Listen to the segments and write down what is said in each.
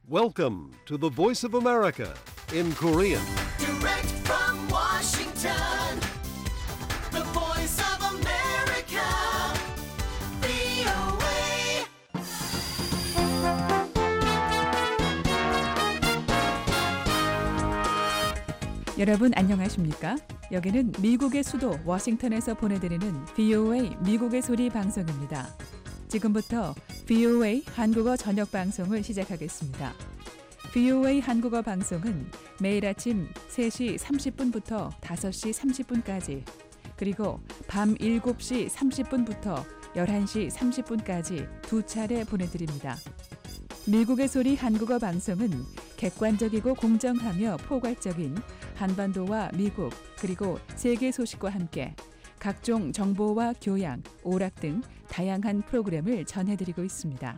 Welcome to the Voice of America in Korean. Direct from Washington, the voice of America, VOA. 여러분 안녕하십니까? 여기는 미국의 수도 워싱턴에서 보내드리는 VOA 미국의 소리 방송입니다. 지금부터 VOA 한국어 저녁 방송을 시작하겠습니다. VOA 한국어 방송은 매일 아침 3시 30분부터 5시 30분까지 그리고 밤 7시 30분부터 11시 30분까지 두 차례 보내드립니다. 미국의 소리 한국어 방송은 객관적이고 공정하며 포괄적인 한반도와 미국 그리고 세계 소식과 함께 각종 정보와 교양, 오락 등 다양한 프로그램을 전해드리고 있습니다.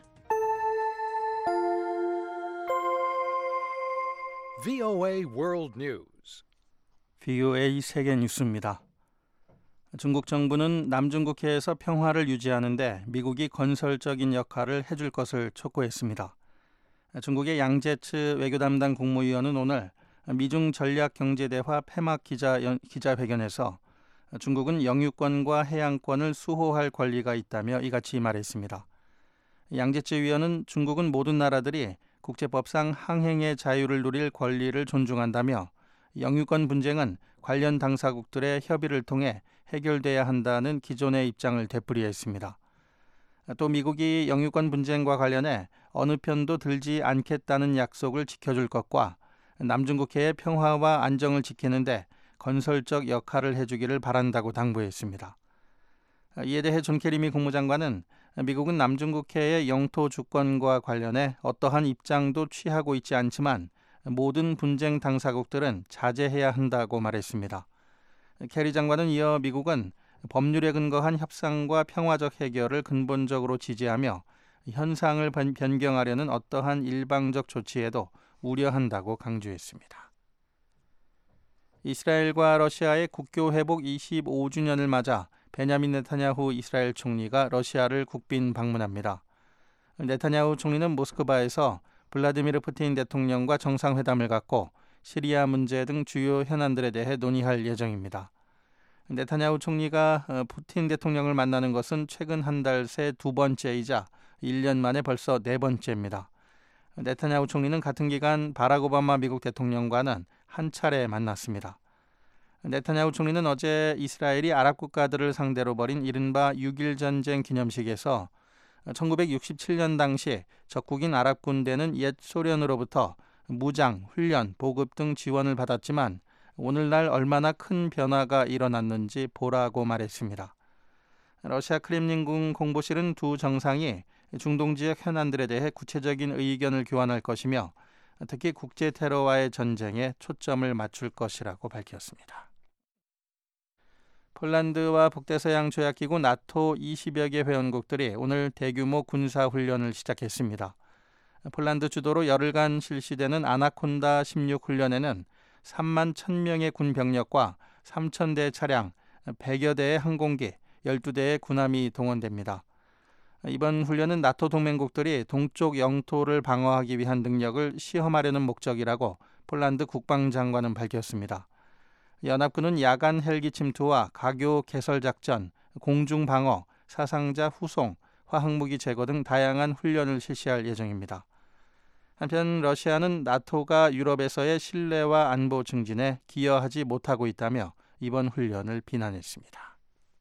VOA World News. VOA 세계 뉴스입니다. 중국 정부는 남중국해에서 평화를 유지하는데 미국이 건설적인 역할을 해줄 것을 촉구했습니다. 중국의 양제츠 외교 담당 국무위원은 오늘 미중 전략경제대화 폐막 기자회견에서 중국은 영유권과 해양권을 수호할 권리가 있다며 이같이 말했습니다. 양제츠 위원은 중국은 모든 나라들이 국제법상 항행의 자유를 누릴 권리를 존중한다며 영유권 분쟁은 관련 당사국들의 협의를 통해 해결돼야 한다는 기존의 입장을 되풀이했습니다. 또 미국이 영유권 분쟁과 관련해 어느 편도 들지 않겠다는 약속을 지켜줄 것과 남중국해의 평화와 안정을 지키는데 건설적 역할을 해주기를 바란다고 당부했습니다. 이에 대해 존 케리 미 국무장관은 미국은 남중국해의 영토 주권과 관련해 어떠한 입장도 취하고 있지 않지만 모든 분쟁 당사국들은 자제해야 한다고 말했습니다. 케리 장관은 이어 미국은 법률에 근거한 협상과 평화적 해결을 근본적으로 지지하며 현상을 변경하려는 어떠한 일방적 조치에도 우려한다고 강조했습니다. 이스라엘과 러시아의 국교 회복 25주년을 맞아 베냐민 네타냐후 이스라엘 총리가 러시아를 국빈 방문합니다. 네타냐후 총리는 모스크바에서 블라디미르 푸틴 대통령과 정상회담을 갖고 시리아 문제 등 주요 현안들에 대해 논의할 예정입니다. 네타냐후 총리가 푸틴 대통령을 만나는 것은 최근 한 달 새 두 번째이자 1년 만에 벌써 네 번째입니다. 네타냐후 총리는 같은 기간 바락 오바마 미국 대통령과는 한 차례 만났습니다. 네타냐후 총리는 어제 이스라엘이 아랍 국가들을 상대로 벌인 이른바 6.1 전쟁 기념식에서 1967년 당시 적국인 아랍 군대는 옛 소련으로부터 무장, 훈련, 보급 등 지원을 받았지만 오늘날 얼마나 큰 변화가 일어났는지 보라고 말했습니다. 러시아 크렘린궁 공보실은 두 정상이 중동 지역 현안들에 대해 구체적인 의견을 교환할 것이며 특히 국제 테러와의 전쟁에 초점을 맞출 것이라고 밝혔습니다. 폴란드와 북대서양 조약기구 나토 20여 개 회원국들이 오늘 대규모 군사훈련을 시작했습니다. 폴란드 주도로 열흘간 실시되는 아나콘다 16 훈련에는 3만 1,000명의 군 병력과 3,000대 차량, 100여 대의 항공기, 12대의 군함이 동원됩니다. 이번 훈련은 나토 동맹국들이 동쪽 영토를 방어하기 위한 능력을 시험하려는 목적이라고 폴란드 국방장관은 밝혔습니다. 연합군은 야간 헬기 침투와 가교 개설 작전, 공중 방어, 사상자 후송, 화학무기 제거 등 다양한 훈련을 실시할 예정입니다. 한편 러시아는 나토가 유럽에서의 신뢰와 안보 증진에 기여하지 못하고 있다며 이번 훈련을 비난했습니다.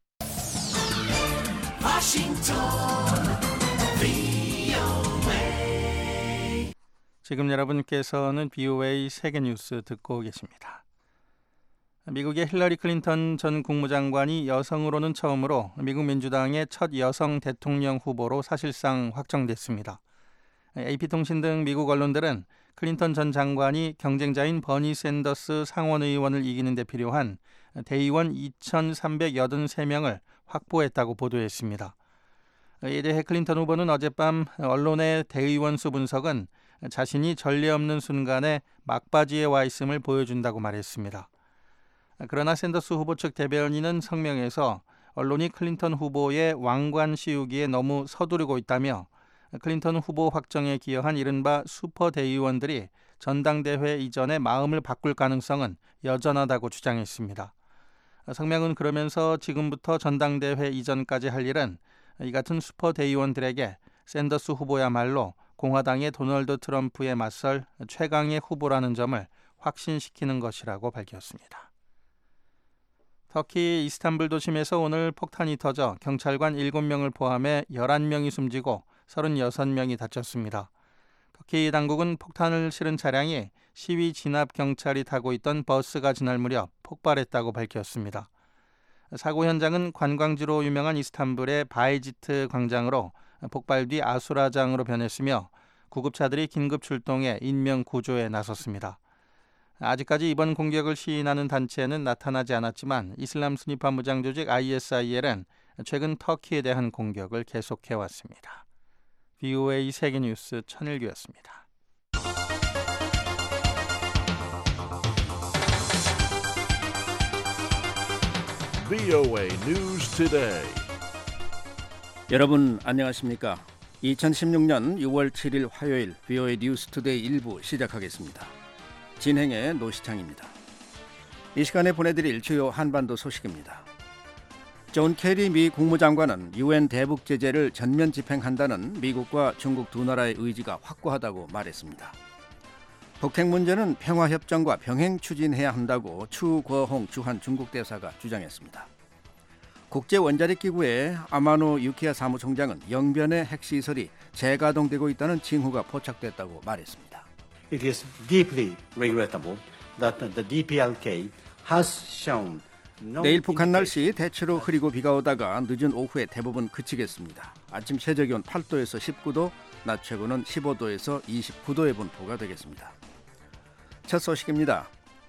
지금 여러분께서는 VOA 세계뉴스 듣고 계십니다. 미국의 힐러리 클린턴 전 국무장관이 여성으로는 처음으로 미국 민주당의 첫 여성 대통령 후보로 사실상 확정됐습니다. AP통신 등 미국 언론들은 클린턴 전 장관이 경쟁자인 버니 샌더스 상원의원을 이기는 데 필요한 대의원 2,383명을 확보했다고 보도했습니다. 이에 대해 클린턴 후보는 어젯밤 언론의 대의원 수 분석은 자신이 전례 없는 순간에 막바지에 와 있음을 보여준다고 말했습니다. 그러나 샌더스 후보 측 대변인은 성명에서 언론이 클린턴 후보의 왕관 씌우기에 너무 서두르고 있다며 클린턴 후보 확정에 기여한 이른바 슈퍼대의원들이 전당대회 이전에 마음을 바꿀 가능성은 여전하다고 주장했습니다. 성명은 그러면서 지금부터 전당대회 이전까지 할 일은 이 같은 슈퍼대의원들에게 샌더스 후보야말로 공화당의 도널드 트럼프에 맞설 최강의 후보라는 점을 확신시키는 것이라고 밝혔습니다. 터키 이스탄불 도심에서 오늘 폭탄이 터져 경찰관 7명을 포함해 11명이 숨지고 36명이 다쳤습니다. 터키 당국은 폭탄을 실은 차량이 시위 진압 경찰이 타고 있던 버스가 지날 무렵 폭발했다고 밝혔습니다. 사고 현장은 관광지로 유명한 이스탄불의 바이지트 광장으로 폭발 뒤 아수라장으로 변했으며 구급차들이 긴급 출동해 인명 구조에 나섰습니다. 아직까지 이번 공격을 시인하는 단체는 나타나지 않았지만 이슬람 순위파 무장 조직 ISIL은 최근 터키에 대한 공격을 계속해왔습니다. VOA 세계뉴스 천일규였습니다. VOA News Today. 여러분 안녕하십니까? 2016년 6월 7일 화요일 VOA 뉴스 투데이 1부 시작하겠습니다. 진행의 노시창입니다. 이 시간에 보내드릴 주요 한반도 소식입니다. 존 케리 미 국무장관은 UN 대북 제재를 전면 집행한다는 미국과 중국 두 나라의 의지가 확고하다고 말했습니다. 북핵 문제는 평화협정과 병행 추진해야 한다고 추거홍 주한 중국 대사가 주장했습니다. 국제원자력기구의 아마노 유키야 사무총장은 영변의 핵시설이 재가동되고 있다는 징후가 포착됐다고 말했습니다. It is deeply regrettable that the DPRK has shown 내일 북한 날씨 대체로 흐리고 비가 오다가 늦은 오후에 대부분 그치겠습니다. 아침 최저기온 8도에서 19도, 낮 최고는 15도에서 29도의 분포가 되겠습니다. 첫 소식입니다.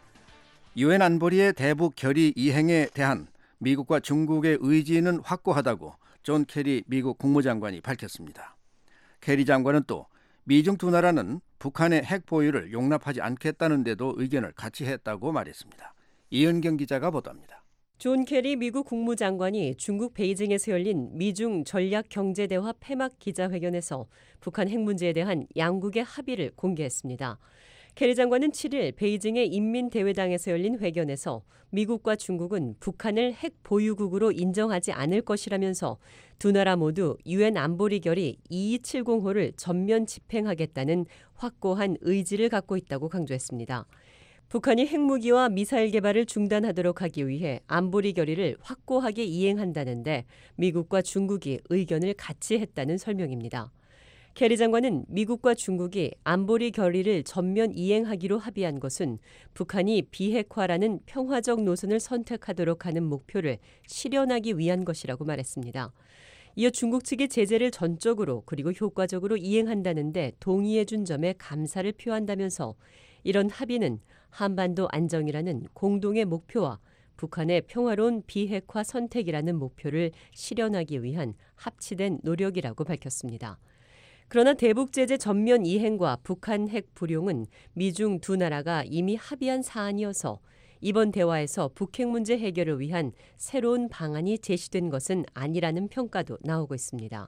유엔 안보리의 대북 결의 이행에 대한 미국과 중국의 의지는 확고하다고 존 케리 미국 국무장관이 밝혔습니다. 케리 장관은 또 미중 두 나라는 북한의 핵 보유를 용납하지 않겠다는 데도 의견을 같이 했다고 말했습니다. 이은경 기자가 보도합니다. 존 케리 미국 국무장관이 중국 베이징에서 열린 미중 전략경제대화 폐막 기자회견에서 북한 핵 문제에 대한 양국의 합의를 공개했습니다. 케리 장관은 7일 베이징의 인민대회당에서 열린 회견에서 미국과 중국은 북한을 핵 보유국으로 인정하지 않을 것이라면서 두 나라 모두 유엔 안보리 결의 2270호를 전면 집행하겠다는 확고한 의지를 갖고 있다고 강조했습니다. 북한이 핵무기와 미사일 개발을 중단하도록 하기 위해 안보리 결의를 확고하게 이행한다는데 미국과 중국이 의견을 같이 했다는 설명입니다. 케리 장관은 미국과 중국이 안보리 결의를 전면 이행하기로 합의한 것은 북한이 비핵화라는 평화적 노선을 선택하도록 하는 목표를 실현하기 위한 것이라고 말했습니다. 이어 중국 측이 제재를 전적으로 그리고 효과적으로 이행한다는데 동의해준 점에 감사를 표한다면서 이런 합의는 한반도 안정이라는 공동의 목표와 북한의 평화로운 비핵화 선택이라는 목표를 실현하기 위한 합치된 노력이라고 밝혔습니다. 그러나 대북 제재 전면 이행과 북한 핵 불용은 미중 두 나라가 이미 합의한 사안이어서 이번 대화에서 북핵 문제 해결을 위한 새로운 방안이 제시된 것은 아니라는 평가도 나오고 있습니다.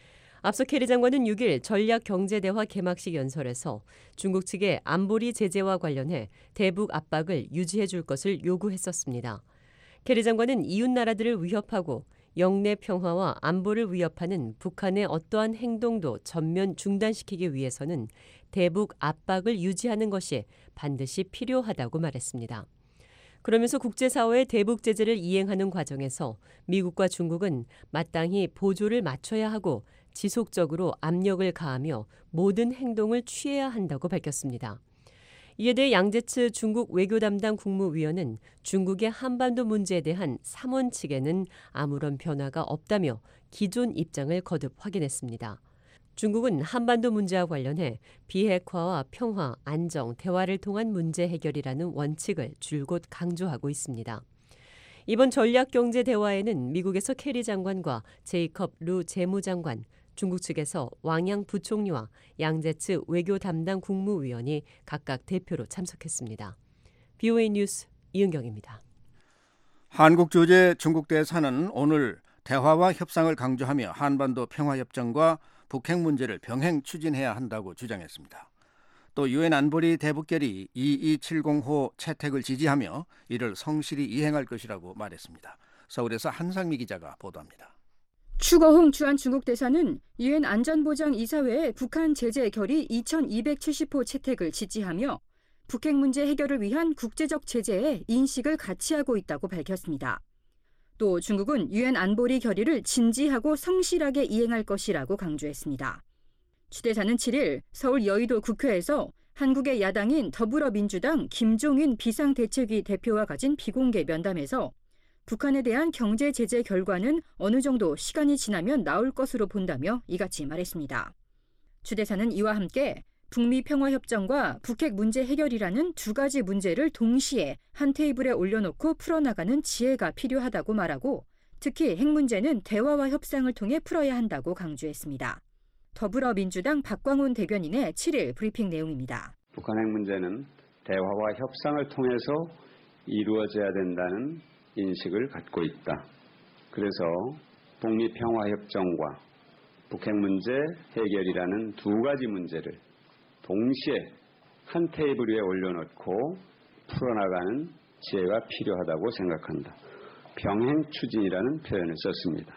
앞서 케리 장관은 6일 전략경제대화 개막식 연설에서 중국 측의 안보리 제재와 관련해 대북 압박을 유지해 줄 것을 요구했었습니다. 케리 장관은 이웃 나라들을 위협하고 영내 평화와 안보를 위협하는 북한의 어떠한 행동도 전면 중단시키기 위해서는 대북 압박을 유지하는 것이 반드시 필요하다고 말했습니다. 그러면서 국제사회의 대북 제재를 이행하는 과정에서 미국과 중국은 마땅히 보조를 맞춰야 하고 지속적으로 압력을 가하며 모든 행동을 취해야 한다고 밝혔습니다. 이에 대해 양제츠 중국 외교 담당 국무위원은 중국의 한반도 문제에 대한 삼원 측에는 아무런 변화가 없다며 기존 입장을 거듭 확인했습니다. 중국은 한반도 문제와 관련해 비핵화와 평화, 안정, 대화를 통한 문제 해결이라는 원칙을 줄곧 강조하고 있습니다. 이번 전략경제대화에는 미국에서 케리 장관과 제이컵 루 재무장관, 중국 측에서 왕양 부총리와 양제츠 외교 담당 국무위원이 각각 대표로 참석했습니다. VOA 뉴스 이은경입니다. 한국 주재 중국 대사는 오늘 대화와 협상을 강조하며 한반도 평화협정과 북핵 문제를 병행 추진해야 한다고 주장했습니다. 또 유엔 안보리 대북결의 2270호 채택을 지지하며 이를 성실히 이행할 것이라고 말했습니다. 서울에서 한상미 기자가 보도합니다. 추거홍 주한 중국 대사는 유엔 안전보장이사회에 북한 제재 결의 2270호 채택을 지지하며 북핵 문제 해결을 위한 국제적 제재에 인식을 같이 하고 있다고 밝혔습니다. 또 중국은 유엔 안보리 결의를 진지하고 성실하게 이행할 것이라고 강조했습니다. 추 대사는 7일 서울 여의도 국회에서 한국의 야당인 더불어민주당 김종인 비상대책위 대표와 가진 비공개 면담에서 북한에 대한 경제 제재 결과는 어느 정도 시간이 지나면 나올 것으로 본다며 이같이 말했습니다. 추 대사는 이와 함께 북미 평화협정과 북핵 문제 해결이라는 두 가지 문제를 동시에 한 테이블에 올려놓고 풀어나가는 지혜가 필요하다고 말하고 특히 핵 문제는 대화와 협상을 통해 풀어야 한다고 강조했습니다. 더불어민주당 박광훈 대변인의 7일 브리핑 내용입니다. 북한 핵 문제는 대화와 협상을 통해서 이루어져야 된다는 인식을 갖고 있다. 그래서 북미 평화협정과 북핵 문제 해결이라는 두 가지 문제를 동시에 한 테이블 위에 올려놓고 풀어나가는 지혜가 필요하다고 생각한다. 병행 추진이라는 표현을 썼습니다.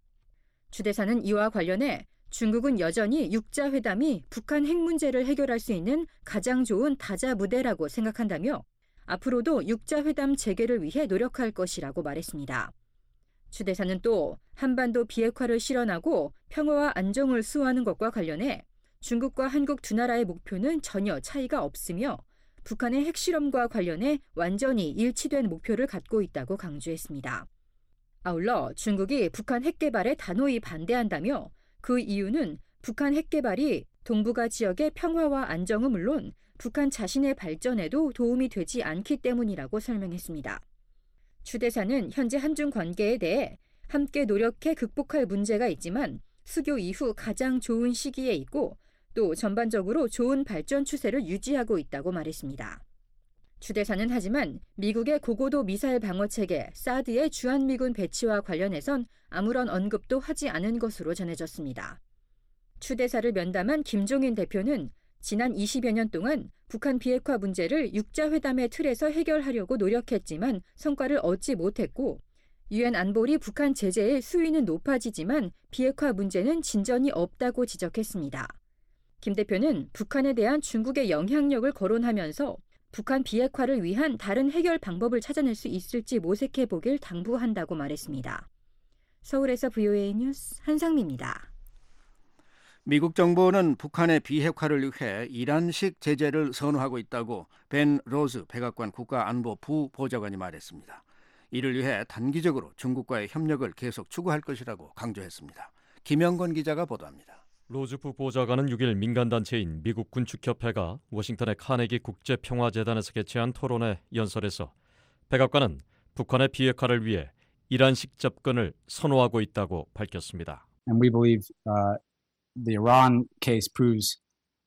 추 대사는 이와 관련해 중국은 여전히 육자회담이 북한 핵 문제를 해결할 수 있는 가장 좋은 다자무대라고 생각한다며 앞으로도 육자회담 재개를 위해 노력할 것이라고 말했습니다. 추 대사는 또 한반도 비핵화를 실현하고 평화와 안정을 수호하는 것과 관련해 중국과 한국 두 나라의 목표는 전혀 차이가 없으며 북한의 핵실험과 관련해 완전히 일치된 목표를 갖고 있다고 강조했습니다. 아울러 중국이 북한 핵 개발에 단호히 반대한다며 그 이유는 북한 핵 개발이 동북아 지역의 평화와 안정은 물론 북한 자신의 발전에도 도움이 되지 않기 때문이라고 설명했습니다. 추 대사는 현재 한중 관계에 대해 함께 노력해 극복할 문제가 있지만 수교 이후 가장 좋은 시기에 있고 또 전반적으로 좋은 발전 추세를 유지하고 있다고 말했습니다. 추 대사는 하지만 미국의 고고도 미사일 방어체계 사드의 주한미군 배치와 관련해선 아무런 언급도 하지 않은 것으로 전해졌습니다. 추 대사를 면담한 김종인 대표는 지난 20여 년 동안 북한 비핵화 문제를 육자회담의 틀에서 해결하려고 노력했지만 성과를 얻지 못했고 유엔 안보리 북한 제재의 수위는 높아지지만 비핵화 문제는 진전이 없다고 지적했습니다. 김 대표는 북한에 대한 중국의 영향력을 거론하면서 북한 비핵화를 위한 다른 해결 방법을 찾아낼 수 있을지 모색해 보길 당부한다고 말했습니다. 서울에서 VOA 뉴스 한상미입니다. 미국 정부는 북한의 비핵화를 위해 이란식 제재를 선호하고 있다고 벤 로즈 백악관 국가안보 부보좌관이 말했습니다. 이를 위해 단기적으로 중국과의 협력을 계속 추구할 것이라고 강조했습니다. 김영건 기자가 보도합니다. 로즈 부보좌관은 6일 민간단체인 미국 군축협회가 워싱턴의 카네기 국제평화재단에서 개최한 토론회 연설에서 백악관은 북한의 비핵화를 위해 이란식 접근을 선호하고 있다고 밝혔습니다. And we believe the Iran case proves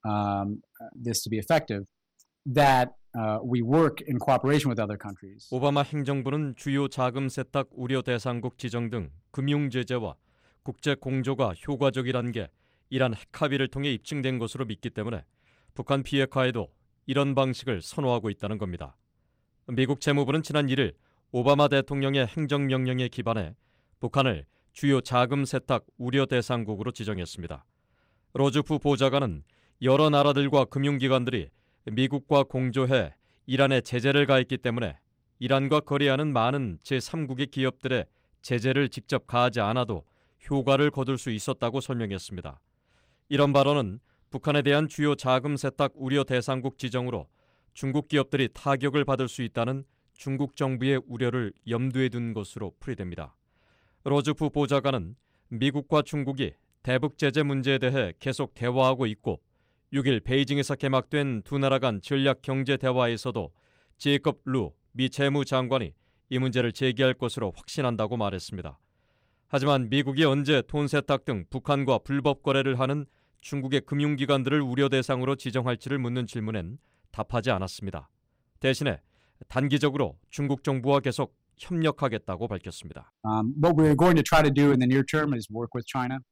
this to be effective. That we work in cooperation with other countries. 오바마 행정부는 주요 자금 세탁 우려 대상국 지정 등 금융 제재와 국제 공조가 효과적이라는 게 이란 핵 합의를 통해 입증된 것으로 믿기 때문에 북한 비핵화에도 이런 방식을 선호하고 있다는 겁니다. 미국 재무부는 지난 1일 오바마 대통령의 행정명령에 기반해 북한을 주요 자금 세탁 우려 대상국으로 지정했습니다. 로즈 부보좌관은 여러 나라들과 금융기관들이 미국과 공조해 이란에 제재를 가했기 때문에 이란과 거래하는 많은 제3국의 기업들의 제재를 직접 가하지 않아도 효과를 거둘 수 있었다고 설명했습니다. 이런 발언은 북한에 대한 주요 자금 세탁 우려 대상국 지정으로 중국 기업들이 타격을 받을 수 있다는 중국 정부의 우려를 염두에 둔 것으로 풀이됩니다. 로즈 부보좌관은 미국과 중국이 대북 제재 문제에 대해 계속 대화하고 있고 6일 베이징에서 개막된 두 나라 간 전략 경제 대화에서도 제이콥 루 미 재무장관이 이 문제를 제기할 것으로 확신한다고 말했습니다. 하지만 미국이 언제 돈 세탁 등 북한과 불법 거래를 하는 중국의 금융기관들을 우려 대상으로 지정할지를 묻는 질문엔 답하지 않았습니다. 대신에 단기적으로 중국 정부와 계속 협력하겠다고 밝혔습니다. What we're going to try to do in the near term is work with China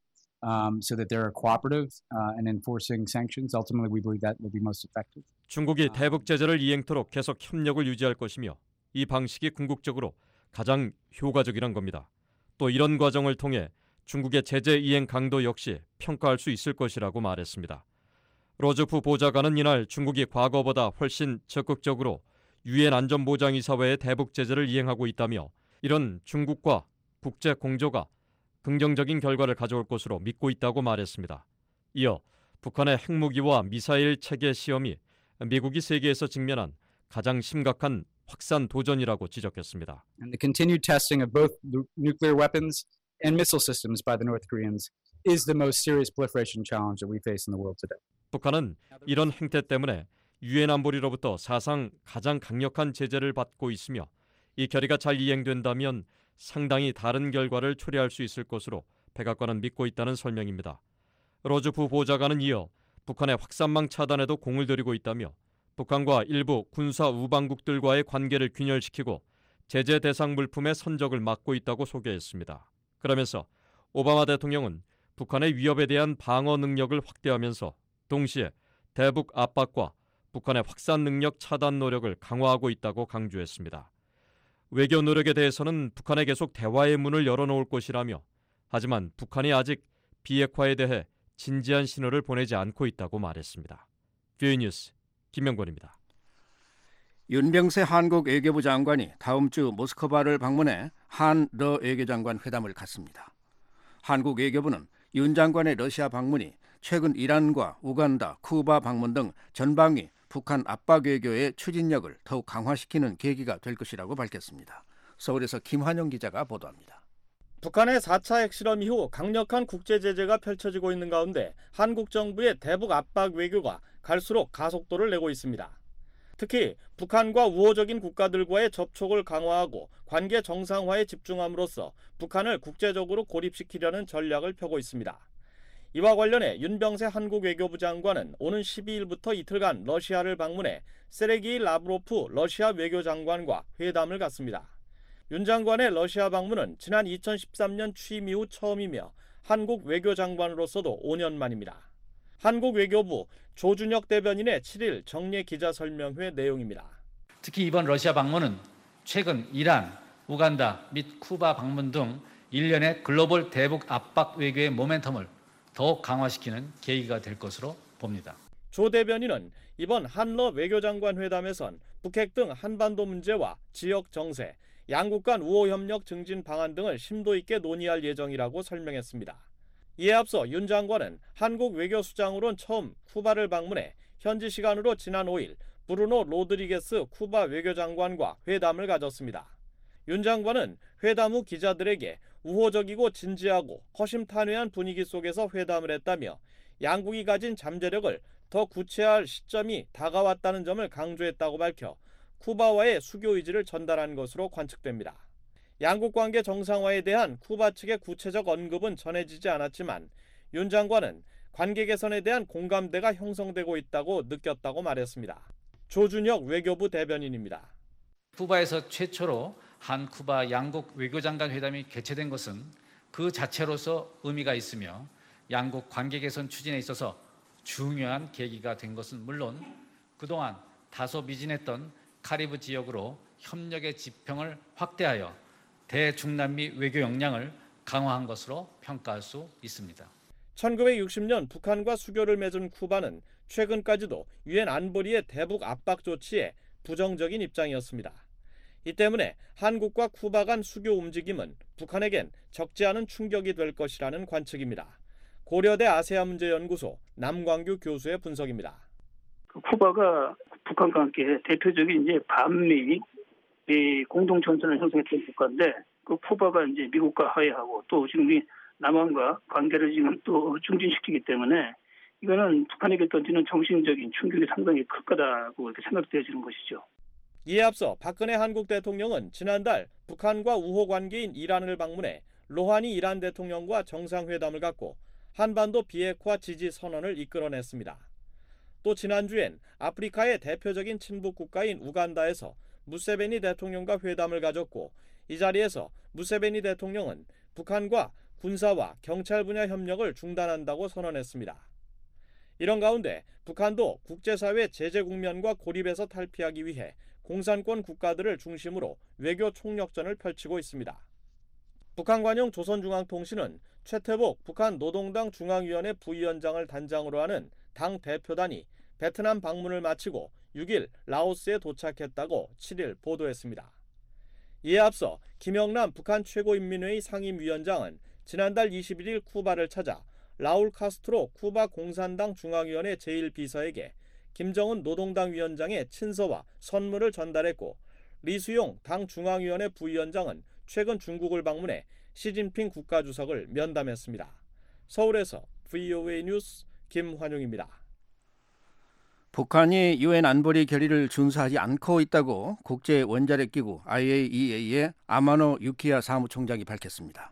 so that they're cooperative in enforcing sanctions. Ultimately, we believe that will be most effective. 중국이 대북 제재를 이행토록 계속 협력을 유지할 것이며 이 방식이 궁극적으로 가장 효과적이란 겁니다. 또 이런 과정을 통해 중국의 제재 이행 강도 역시 평가할 수 있을 것이라고 말했습니다. 로즈프 보좌관은 이날 중국이 과거보다 훨씬 적극적으로 유엔 안전보장이사회의 대북 제재를 이행하고 있다며 이런 중국과 국제 공조가 긍정적인 결과를 가져올 것으로 믿고 있다고 말했습니다. 이어 북한의 핵무기와 미사일 체계 시험이 미국이 세계에서 직면한 가장 심각한 확산 도전이라고 지적했습니다. And the continued testing of both nuclear weapons and missile systems by the North Koreans is the most serious proliferation challenge that we face in the world today. 북한은 이런 행태 때문에 유엔 안보리로부터 사상 가장 강력한 제재를 받고 있으며 이 결의가 잘 이행된다면 상당히 다른 결과를 초래할 수 있을 것으로 백악관은 믿고 있다는 설명입니다. 로즈프 보좌관은 이어 북한의 확산망 차단에도 공을 들이고 있다며 북한과 일부 군사 우방국들과의 관계를 균열시키고 제재 대상 물품의 선적을 막고 있다고 소개했습니다. 그러면서 오바마 대통령은 북한의 위협에 대한 방어 능력을 확대하면서 동시에 대북 압박과 북한의 확산 능력 차단 노력을 강화하고 있다고 강조했습니다. 외교 노력에 대해서는 북한에 계속 대화의 문을 열어놓을 것이라며 하지만 북한이 아직 비핵화에 대해 진지한 신호를 보내지 않고 있다고 말했습니다. 뷰이 뉴스 김명권입니다. 윤병세 한국 외교부 장관이 다음 주 모스크바를 방문해 한러 외교장관 회담을 갖습니다. 한국 외교부는 윤 장관의 러시아 방문이 최근 이란과 우간다, 쿠바 방문 등 전방위 북한 압박 외교의 추진력을 더욱 강화시키는 계기가 될 것이라고 밝혔습니다. 서울에서 김환영 기자가 보도합니다. 북한의 4차 핵실험 이후 강력한 국제 제재가 펼쳐지고 있는 가운데 한국 정부의 대북 압박 외교가 갈수록 가속도를 내고 있습니다. 특히 북한과 우호적인 국가들과의 접촉을 강화하고 관계 정상화에 집중함으로써 북한을 국제적으로 고립시키려는 전략을 펴고 있습니다. 이와 관련해 윤병세 한국 외교부 장관은 오는 12일부터 이틀간 러시아를 방문해 세르게이 라브로프 러시아 외교장관과 회담을 갖습니다. 윤 장관의 러시아 방문은 지난 2013년 취임 이후 처음이며 한국 외교장관으로서도 5년 만입니다. 한국 외교부 조준혁 대변인의 7일 정례 기자설명회 내용입니다. 특히 이번 러시아 방문은 최근 이란, 우간다 및 쿠바 방문 등 일련의 글로벌 대북 압박 외교의 모멘텀을 더욱 강화시키는 계기가 될 것으로 봅니다. 조 대변인은 이번 한러 외교장관 회담에선 북핵 등 한반도 문제와 지역 정세, 양국 간 우호 협력 증진 방안 등을 심도 있게 논의할 예정이라고 설명했습니다. 이에 앞서 윤 장관은 한국 외교수장으론 처음 쿠바를 방문해 현지 시간으로 지난 5일 브루노 로드리게스 쿠바 외교장관과 회담을 가졌습니다. 윤 장관은 회담 후 기자들에게 우호적이고 진지하고 허심탄회한 분위기 속에서 회담을 했다며 양국이 가진 잠재력을 더 구체화할 시점이 다가왔다는 점을 강조했다고 밝혀 쿠바와의 수교 의지를 전달한 것으로 관측됩니다. 양국 관계 정상화에 대한 쿠바 측의 구체적 언급은 전해지지 않았지만 윤 장관은 관계 개선에 대한 공감대가 형성되고 있다고 느꼈다고 말했습니다. 조준혁 외교부 대변인입니다. 쿠바에서 최초로 한쿠바 양국 외교장관 회담이 개최된 것은 그 자체로서 의미가 있으며 양국 관계 개선 추진에 있어서 중요한 계기가 된 것은 물론 그동안 다소 미진했던 카리브 지역으로 협력의 지평을 확대하여 대중남미 외교 역량을 강화한 것으로 평가할 수 있습니다. 1960년 북한과 수교를 맺은 쿠바는 최근까지도 유엔 안보리의 대북 압박 조치에 부정적인 입장이었습니다. 이 때문에 한국과 쿠바 간 수교 움직임은 북한에겐 적지 않은 충격이 될 것이라는 관측입니다. 고려대 아세아문제연구소 남광규 교수의 분석입니다. 쿠바가 북한과 함께 대표적인 이제 반미 공동 전선을 형성했던 국가인데 그 쿠바가 이제 미국과 화해하고 또 지금 이 남한과 관계를 지금 또 중진시키기 때문에 이거는 북한에게 던지는 정신적인 충격이 상당히 클 거다고 이렇게 생각되어지는 것이죠. 이에 앞서 박근혜 한국 대통령은 지난달 북한과 우호 관계인 이란을 방문해 로하니 이란 대통령과 정상회담을 갖고 한반도 비핵화 지지 선언을 이끌어냈습니다. 또 지난주엔 아프리카의 대표적인 친북 국가인 우간다에서 무세베니 대통령과 회담을 가졌고 이 자리에서 무세베니 대통령은 북한과 군사와 경찰 분야 협력을 중단한다고 선언했습니다. 이런 가운데 북한도 국제사회 제재 국면과 고립에서 탈피하기 위해 공산권 국가들을 중심으로 외교 총력전을 펼치고 있습니다. 북한 관영 조선중앙통신은 최태복 북한 노동당 중앙위원회 부위원장을 단장으로 하는 당 대표단이 베트남 방문을 마치고 6일 라오스에 도착했다고 7일 보도했습니다. 이에 앞서 김영남 북한 최고인민회의 상임위원장은 지난달 21일 쿠바를 찾아 라울 카스트로 쿠바 공산당 중앙위원회 제1비서에게 김정은 노동당 위원장의 친서와 선물을 전달했고, 리수용 당 중앙위원회 부위원장은 최근 중국을 방문해 시진핑 국가주석을 면담했습니다. 서울에서 VOA 뉴스 김환용입니다. 북한이 유엔 안보리 결의를 준수하지 않고 있다고 국제 원자력 기구 IAEA의 아마노 유키야 사무총장이 밝혔습니다.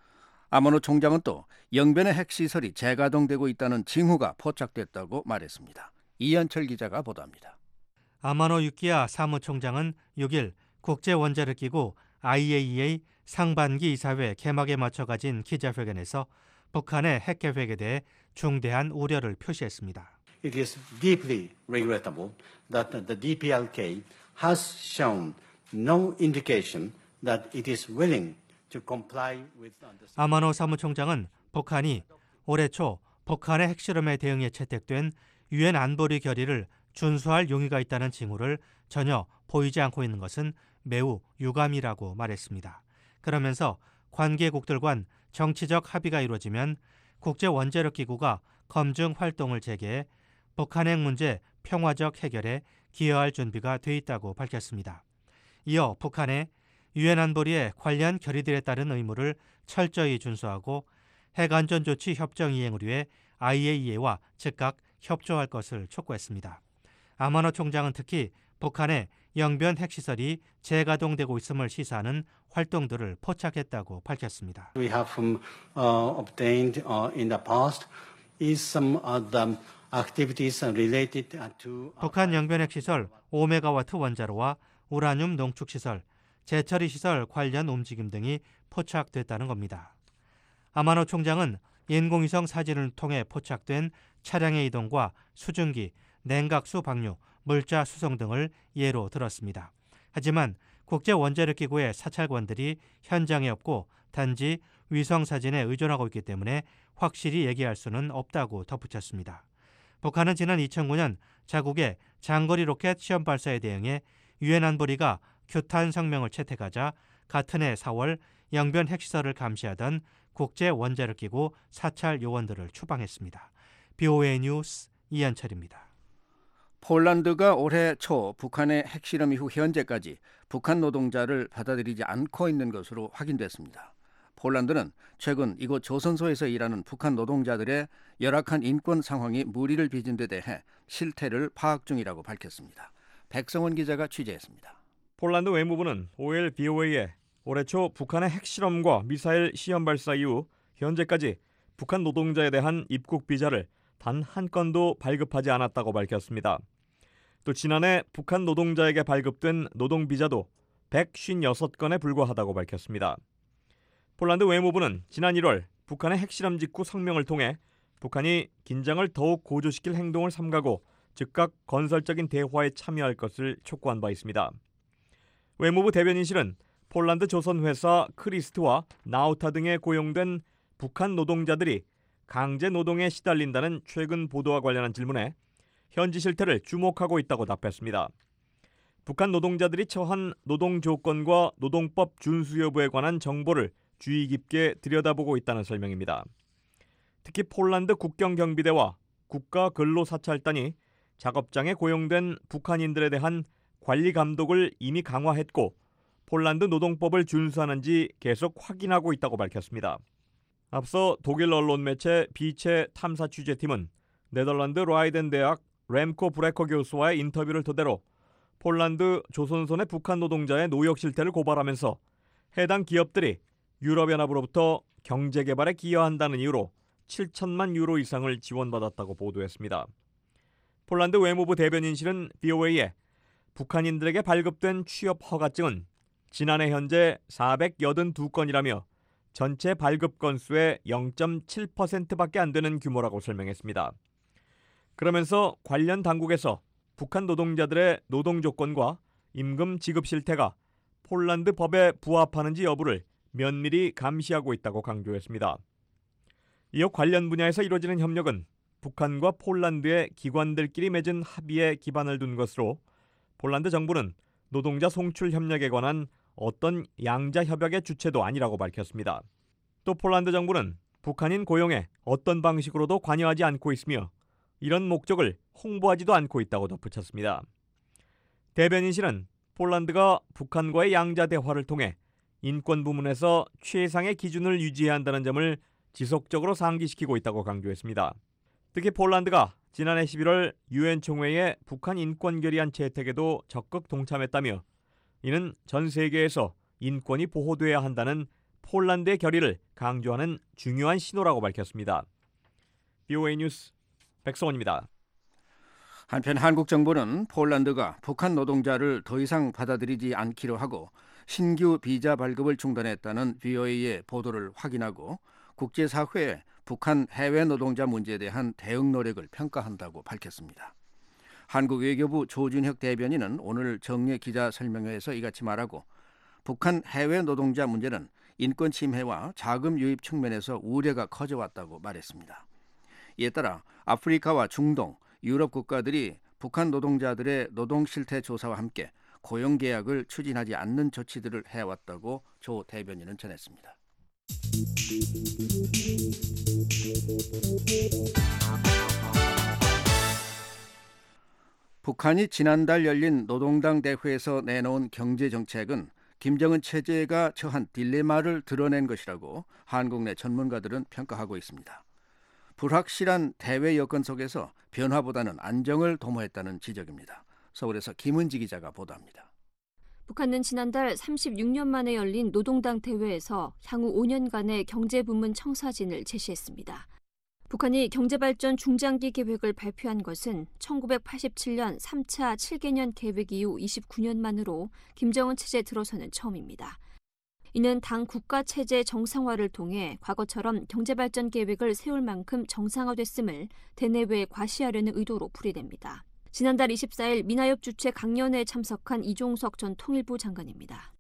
아마노 총장은 또 영변의 핵시설이 재가동되고 있다는 징후가 포착됐다고 말했습니다. 이현철 기자가 보도합니다. 아마노 유키야 사무총장은 6일 국제 원자력 기구 IAEA 상반기 이사회 개막에 맞춰 가진 기자회견에서 북한의 핵 계획에 대해 중대한 우려를 표시했습니다. It is deeply regrettable that the DPLK has shown no indication that it is willing to comply with the... 아마노 사무총장은 북한이 올해 초 북한의 핵실험에 대응해 채택된 유엔 안보리 결의를 준수할 용의가 있다는 징후를 전혀 보이지 않고 있는 것은 매우 유감이라고 말했습니다. 그러면서 관계국들 간 정치적 합의가 이루어지면 국제원자력기구가 검증 활동을 재개해 북한 핵 문제 평화적 해결에 기여할 준비가 돼 있다고 밝혔습니다. 이어 북한의 유엔 안보리의 관련 결의들에 따른 의무를 철저히 준수하고 핵안전조치 협정 이행을 위해 IAEA와 즉각 협조할 것을 촉구했습니다. 아마노 총장은 특히 북한의 영변 핵시설이 재가동되고 있음을 시사하는 활동들을 포착했다고 밝혔습니다. We have obtained in the past is some of the activities related to 북한 영변 핵시설 5메가와트 원자로와 우라늄 농축시설, 재처리 시설 관련 움직임 등이 포착됐다는 겁니다. 아마노 총장은 인공위성 사진을 통해 포착된 차량의 이동과 수증기, 냉각수 방류, 물자 수송 등을 예로 들었습니다. 하지만 국제원자력기구의 사찰관들이 현장에 없고 단지 위성 사진에 의존하고 있기 때문에 확실히 얘기할 수는 없다고 덧붙였습니다. 북한은 지난 2009년 자국의 장거리 로켓 시험 발사에 대응해 유엔 안보리가 규탄 성명을 채택하자 같은 해 4월 영변 핵시설을 감시하던 국제원자력기구 사찰 요원들을 추방했습니다. BOA 뉴스 이현철입니다. 폴란드가 올해 초 북한의 핵실험 이후 현재까지 북한 노동자를 받아들이지 않고 있는 것으로 확인됐습니다. 폴란드는 최근 이곳 조선소에서 일하는 북한 노동자들의 열악한 인권 상황이 무리를 빚은 데 대해 실태를 파악 중이라고 밝혔습니다. 백성원 기자가 취재했습니다. 폴란드 외무부는 5일 BOA에 올해 초 북한의 핵실험과 미사일 시험 발사 이후 현재까지 북한 노동자에 대한 입국 비자를 단 한 건도 발급하지 않았다고 밝혔습니다. 또 지난해 북한 노동자에게 발급된 노동 비자도 156건에 불과하다고 밝혔습니다. 폴란드 외무부는 지난 1월 북한의 핵실험 직후 성명을 통해 북한이 긴장을 더욱 고조시킬 행동을 삼가고 즉각 건설적인 대화에 참여할 것을 촉구한 바 있습니다. 외무부 대변인실은 폴란드 조선회사 크리스트와 나우타 등에 고용된 북한 노동자들이 강제 노동에 시달린다는 최근 보도와 관련한 질문에 현지 실태를 주목하고 있다고 답했습니다. 북한 노동자들이 처한 노동 조건과 노동법 준수 여부에 관한 정보를 주의 깊게 들여다보고 있다는 설명입니다. 특히 폴란드 국경경비대와 국가근로사찰단이 작업장에 고용된 북한인들에 대한 관리 감독을 이미 강화했고 폴란드 노동법을 준수하는지 계속 확인하고 있다고 밝혔습니다. 앞서 독일 언론 매체 비체 탐사 취재팀은 네덜란드 라이덴 대학 렘코 브레커 교수와의 인터뷰를 토대로 폴란드 조선소 내 북한 노동자의 노역 실태를 고발하면서 해당 기업들이 유럽연합으로부터 경제개발에 기여한다는 이유로 7천만 유로 이상을 지원받았다고 보도했습니다. 폴란드 외무부 대변인실은 BOA에 북한인들에게 발급된 취업 허가증은 지난해 현재 482건이라며 전체 발급 건수의 0.7%밖에 안 되는 규모라고 설명했습니다. 그러면서 관련 당국에서 북한 노동자들의 노동 조건과 임금 지급 실태가 폴란드 법에 부합하는지 여부를 면밀히 감시하고 있다고 강조했습니다. 이어 관련 분야에서 이루어지는 협력은 북한과 폴란드의 기관들끼리 맺은 합의에 기반을 둔 것으로 폴란드 정부는 노동자 송출 협력에 관한 어떤 양자 협약의 주체도 아니라고 밝혔습니다. 또 폴란드 정부는 북한인 고용에 어떤 방식으로도 관여하지 않고 있으며 이런 목적을 홍보하지도 않고 있다고 덧붙였습니다. 대변인실은 폴란드가 북한과의 양자 대화를 통해 인권 부문에서 최상의 기준을 유지해야 한다는 점을 지속적으로 상기시키고 있다고 강조했습니다. 특히 폴란드가 지난해 11월 유엔 총회의 북한 인권 결의안 채택에도 적극 동참했다며 이는 전 세계에서 인권이 보호돼야 한다는 폴란드의 결의를 강조하는 중요한 신호라고 밝혔습니다. BOA 뉴스 백성원입니다. 한편 한국 정부는 폴란드가 북한 노동자를 더 이상 받아들이지 않기로 하고 신규 비자 발급을 중단했다는 VOA의 보도를 확인하고 국제사회에 북한 해외 노동자 문제에 대한 대응 노력을 평가한다고 밝혔습니다. 한국 외교부 조준혁 대변인은 오늘 정례 기자 설명회에서 이같이 말하고 북한 해외 노동자 문제는 인권 침해와 자금 유입 측면에서 우려가 커져왔다고 말했습니다. 이에 따라 아프리카와 중동, 유럽 국가들이 북한 노동자들의 노동 실태 조사와 함께 고용 계약을 추진하지 않는 조치들을 해왔다고 조 대변인은 전했습니다. 북한이 지난달 열린 노동당 대회에서 내놓은 경제정책은 김정은 체제가 처한 딜레마를 드러낸 것이라고 한국 내 전문가들은 평가하고 있습니다. 불확실한 대외 여건 속에서 변화보다는 안정을 도모했다는 지적입니다. 서울에서 김은지 기자가 보도합니다. 북한은 지난달 36년 만에 열린 노동당 대회에서 향후 5년간의 경제부문 청사진을 제시했습니다. 북한이 경제발전 중장기 계획을 발표한 것은 1987년 3차 7개년 계획 이후 29년 만으로 김정은 체제 들어서는 처음입니다. 이는 당 국가체제 정상화를 통해 과거처럼 경제발전 계획을 세울 만큼 정상화됐음을 대내외에 과시하려는 의도로 풀이됩니다. 지난달 24일 미나엽 주최 강연회에 참석한 이종석 전 통일부 장관입니다.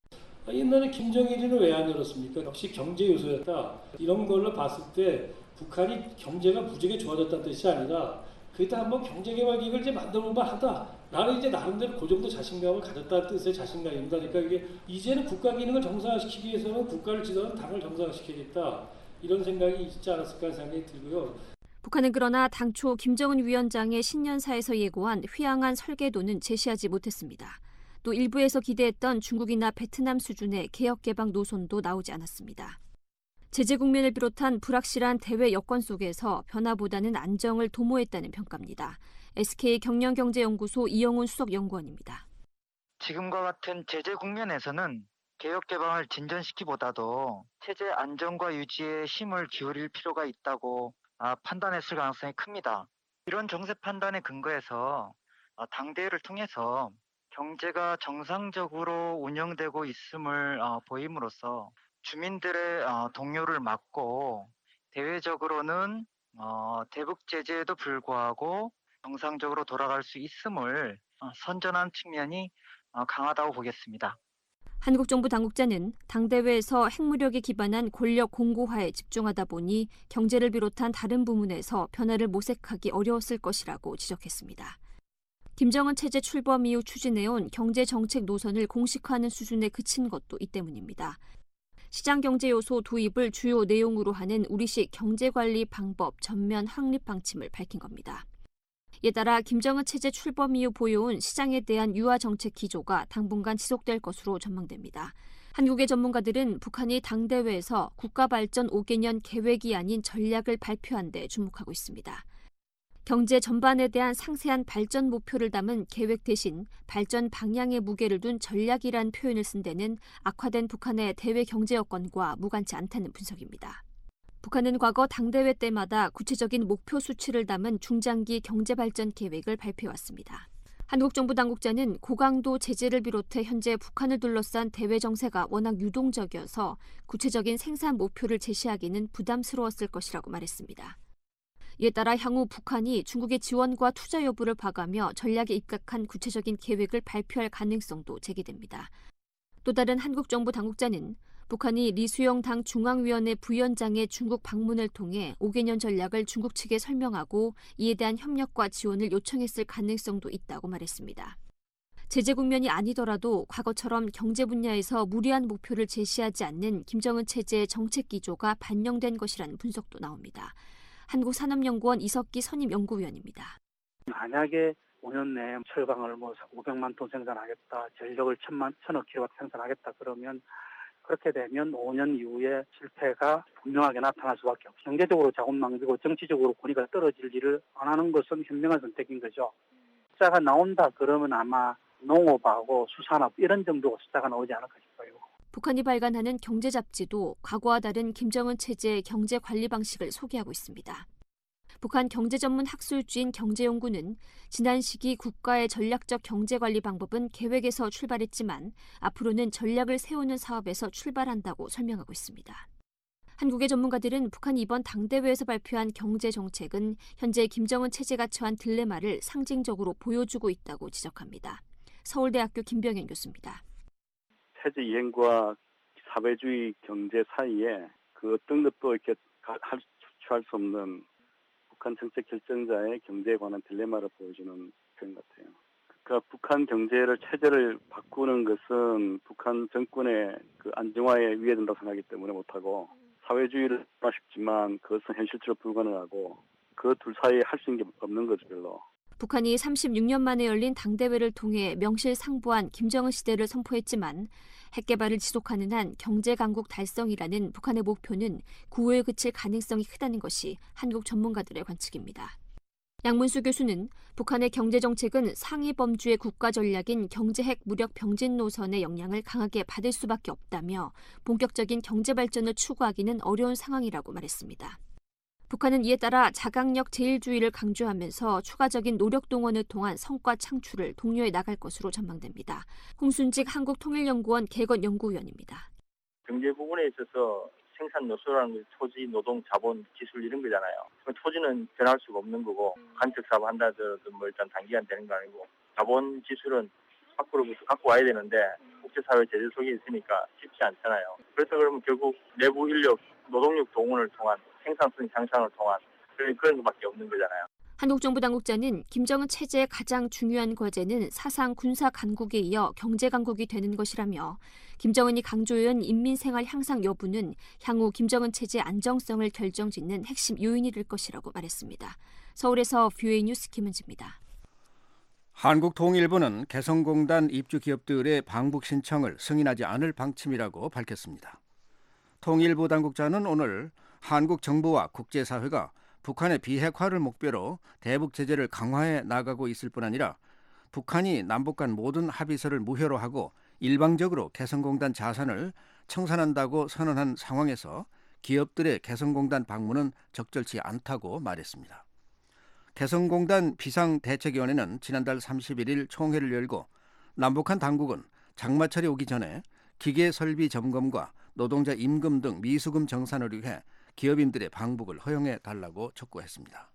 옛날에 김정일이는 왜 안 열었습니까? 역시 경제 요소였다. 이런 걸로 봤을 때 북한이 경제가 무지하게 좋아졌다는 뜻이 아니라 그때 한번 경제개발 계획을 이제 만들어보면 하다. 나는 이제 나름대로 그 정도 자신감을 가졌다는 뜻의 자신감입니다. 그러니까 이게 이제는 국가 기능을 정상화시키기 위해서는 국가를 지도하는 당을 정상화시켜야겠다. 이런 생각이 있지 않았을까 생각이 들고요. 북한은 그러나 당초 김정은 위원장의 신년사에서 예고한 휘황한 설계도는 제시하지 못했습니다. 또 일부에서 기대했던 중국이나 베트남 수준의 개혁개방 노선도 나오지 않았습니다. 제재 국면을 비롯한 불확실한 대외 여건 속에서 변화보다는 안정을 도모했다는 평가입니다. SK 경영경제연구소 이영훈 수석연구원입니다. 지금과 같은 제재 국면에서는 개혁 개방을 진전시키보다도 체제 안정과 유지에 힘을 기울일 필요가 있다고 판단했을 가능성이 큽니다. 이런 정세 판단에 근거해서 당대회를 통해서 경제가 정상적으로 운영되고 있음을 보임으로써 주민들의 동요를 막고 대외적으로는 대북 제재에도 불구하고 정상적으로 돌아갈 수 있음을 선전한 측면이 강하다고 보겠습니다. 한국 정부 당국자는 당대회에서 핵무력에 기반한 권력 공고화에 집중하다 보니 경제를 비롯한 다른 부문에서 변화를 모색하기 어려웠을 것이라고 지적했습니다. 김정은 체제 출범 이후 추진해온 경제정책 노선을 공식화하는 수준에 그친 것도 이 때문입니다. 시장경제 요소 도입을 주요 내용으로 하는 우리식 경제관리 방법 전면 확립 방침을 밝힌 겁니다. 이에 따라 김정은 체제 출범 이후 보여온 시장에 대한 유화 정책 기조가 당분간 지속될 것으로 전망됩니다. 한국의 전문가들은 북한이 당대회에서 국가발전 5개년 계획이 아닌 전략을 발표한 데 주목하고 있습니다. 경제 전반에 대한 상세한 발전 목표를 담은 계획 대신 발전 방향에 무게를 둔 전략이란 표현을 쓴 데는 악화된 북한의 대외 경제 여건과 무관치 않다는 분석입니다. 북한은 과거 당대회 때마다 구체적인 목표 수치를 담은 중장기 경제발전 계획을 발표해왔습니다. 한국 정부 당국자는 고강도 제재를 비롯해 현재 북한을 둘러싼 대외 정세가 워낙 유동적이어서 구체적인 생산 목표를 제시하기는 부담스러웠을 것이라고 말했습니다. 이에 따라 향후 북한이 중국의 지원과 투자 여부를 봐가며 전략에 입각한 구체적인 계획을 발표할 가능성도 제기됩니다. 또 다른 한국 정부 당국자는 북한이 리수영 당 중앙위원회 부위원장의 중국 방문을 통해 5개년 전략을 중국 측에 설명하고 이에 대한 협력과 지원을 요청했을 가능성도 있다고 말했습니다. 제재 국면이 아니더라도 과거처럼 경제 분야에서 무리한 목표를 제시하지 않는 김정은 체제의 정책 기조가 반영된 것이라는 분석도 나옵니다. 한국산업연구원 이석기 선임연구위원입니다. 만약에 5년 내에 철강을 500만 톤 생산하겠다, 전력을 1000억 킬로와트 생산하겠다 그러면 그렇게 되면 5년 이후에 실패가 분명하게 나타날 수밖에 없어요. 경제적으로 자금 낭비고 정치적으로 권위가 떨어질 일을 안 하는 것은 현명한 선택인 거죠. 숫자가 나온다 그러면 아마 농업하고 수산업 이런 정도가 숫자가 나오지 않을까 싶어요. 북한이 발간하는 경제 잡지도 과거와 다른 김정은 체제의 경제 관리 방식을 소개하고 있습니다. 북한 경제 전문 학술지인 경제연구는 지난 시기 국가의 전략적 경제 관리 방법은 계획에서 출발했지만 앞으로는 전략을 세우는 사업에서 출발한다고 설명하고 있습니다. 한국의 전문가들은 북한이 이번 당대회에서 발표한 경제 정책은 현재 김정은 체제가 처한 딜레마를 상징적으로 보여주고 있다고 지적합니다. 서울대학교 김병현 교수입니다. 체제 이행과 사회주의 경제 사이에 그 어떤 것도 이렇게 추출할 수 없는 북한 정책 결정자의 경제에 관한 딜레마를 보여주는 표현 같아요. 그러니까 북한 경제를 체제를 바꾸는 것은 북한 정권의 그 안정화에 위해된다고 생각하기 때문에 못하고 사회주의를 하고 싶지만 그것은 현실적으로 불가능하고 그 둘 사이에 할 수 있는 게 없는 거죠 별로. 북한이 36년 만에 열린 당대회를 통해 명실상부한 김정은 시대를 선포했지만 핵개발을 지속하는 한 경제강국 달성이라는 북한의 목표는 구호에 그칠 가능성이 크다는 것이 한국 전문가들의 관측입니다. 양문수 교수는 북한의 경제정책은 상위범주의 국가 전략인 경제핵 무력 병진 노선의 영향을 강하게 받을 수밖에 없다며 본격적인 경제발전을 추구하기는 어려운 상황이라고 말했습니다. 북한은 이에 따라 자강력 제일주의를 강조하면서 추가적인 노력 동원을 통한 성과 창출을 독려해 나갈 것으로 전망됩니다. 홍순직 한국통일연구원 개건연구위원입니다. 경제 부분에 있어서 생산 요소라는 게 토지, 노동, 자본, 기술 이런 거잖아요. 토지는 변할 수가 없는 거고 간척 사업 한다더라도 일단 단기간 되는 거 아니고 자본, 기술은 밖으로부터 갖고 와야 되는데 국제사회 제재 속에 있으니까 쉽지 않잖아요. 그래서 그러면 결국 내부 인력, 노동력 동원을 통한 생산성 향상을 통한 그런 것밖에 없는 거잖아요. 한국 정부 당국자는 김정은 체제의 가장 중요한 과제는 사상 군사 강국에 이어 경제 강국이 되는 것이라며 김정은이 강조해온 인민생활 향상 여부는 향후 김정은 체제의 안정성을 결정짓는 핵심 요인이 될 것이라고 말했습니다. 서울에서 VOA 뉴스 김은지입니다. 한국통일부는 개성공단 입주 기업들의 방북 신청을 승인하지 않을 방침이라고 밝혔습니다. 통일부 당국자는 오늘 한국 정부와 국제사회가 북한의 비핵화를 목표로 대북 제재를 강화해 나가고 있을 뿐 아니라 북한이 남북 간 모든 합의서를 무효로 하고 일방적으로 개성공단 자산을 청산한다고 선언한 상황에서 기업들의 개성공단 방문은 적절치 않다고 말했습니다. 개성공단 비상대책위원회는 지난달 31일 총회를 열고 남북한 당국은 장마철이 오기 전에 기계 설비 점검과 노동자 임금 등 미수금 정산을 위해 기업인들의 방북을 허용해 달라고 촉구했습니다.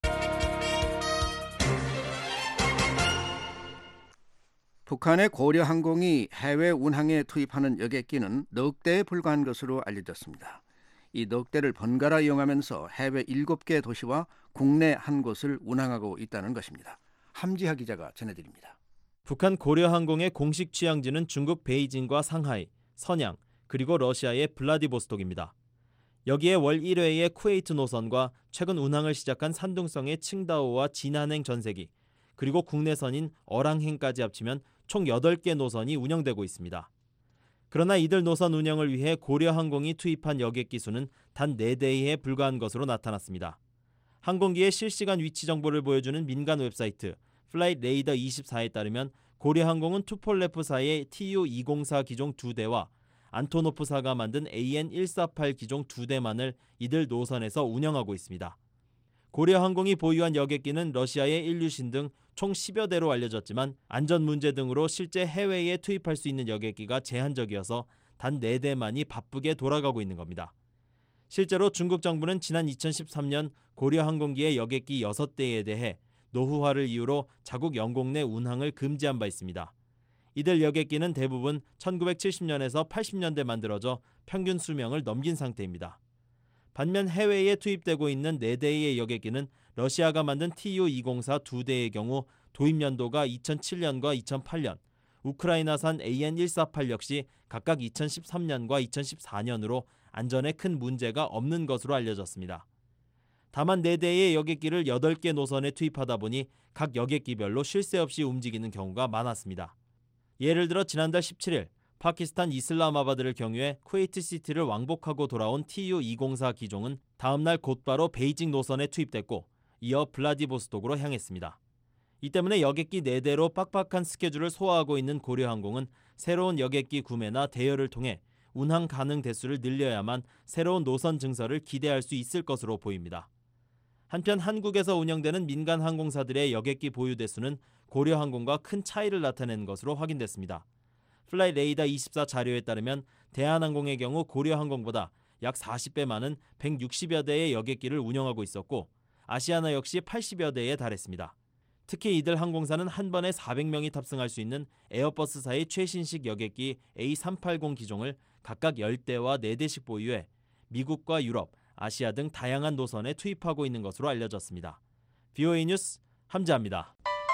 북한의 고려항공이 해외 운항에 투입하는 여객기는 넉 대에 불과한 것으로 알려졌습니다. 이 넉 대를 번갈아 이용하면서 해외 7개 도시와 국내 한 곳을 운항하고 있다는 것입니다. 함지하 기자가 전해드립니다. 북한 고려항공의 공식 취항지는 중국 베이징과 상하이, 선양, 그리고 러시아의 블라디보스톡입니다. 여기에 월 1회의 쿠웨이트 노선과 최근 운항을 시작한 산둥성의 칭다오와 진한행 전세기, 그리고 국내선인 어랑행까지 합치면 총 8개 노선이 운영되고 있습니다. 그러나 이들 노선 운영을 위해 고려항공이 투입한 여객기 수는 단 4대에 불과한 것으로 나타났습니다. 항공기의 실시간 위치 정보를 보여주는 민간 웹사이트 플라이트 레이더 24에 따르면 고려항공은 투폴레프사의 TU-204 기종 2대와 안토노프사가 만든 AN-148 기종 2대만을 이들 노선에서 운영하고 있습니다. 고려항공이 보유한 여객기는 러시아의 일류신 등 총 10여 대로 알려졌지만 안전 문제 등으로 실제 해외에 투입할 수 있는 여객기가 제한적이어서 단 4대만이 바쁘게 돌아가고 있는 겁니다. 실제로 중국 정부는 지난 2013년 고려항공기의 여객기 6대에 대해 노후화를 이유로 자국 영공 내 운항을 금지한 바 있습니다. 이들 여객기는 대부분 1970년에서 80년대 만들어져 평균 수명을 넘긴 상태입니다. 반면 해외에 투입되고 있는 4대의 여객기는 러시아가 만든 Tu-204 2대의 경우 도입 연도가 2007년과 2008년, 우크라이나산 AN-148 역시 각각 2013년과 2014년으로 안전에 큰 문제가 없는 것으로 알려졌습니다. 다만 4대의 여객기를 8개 노선에 투입하다 보니 각 여객기별로 쉴 새 없이 움직이는 경우가 많았습니다. 예를 들어 지난달 17일 파키스탄 이슬라마바드를 경유해 쿠웨이트시티를 왕복하고 돌아온 Tu-204 기종은 다음날 곧바로 베이징 노선에 투입됐고 이어 블라디보스톡으로 향했습니다. 이 때문에 여객기 4대로 빡빡한 스케줄을 소화하고 있는 고려항공은 새로운 여객기 구매나 대여를 통해 운항 가능 대수를 늘려야만 새로운 노선 증설을 기대할 수 있을 것으로 보입니다. 한편 한국에서 운영되는 민간 항공사들의 여객기 보유 대수는 고려항공과 큰 차이를 나타내는 것으로 확인됐습니다. 플라이레이더 24 자료에 따르면 대한항공의 경우 고려항공보다 약 40배 많은 160여 대의 여객기를 운영하고 있었고 아시아나 역시 80여 대에 달했습니다. 특히 이들 항공사는 한 번에 400명이 탑승할 수 있는 에어버스사의 최신식 여객기 A380 기종을 각각 10대와 4대씩 보유해 미국과 유럽, 아시아 등 다양한 노선에 투입하고 있는 것으로 알려졌습니다. VOA 뉴스 함재합니다.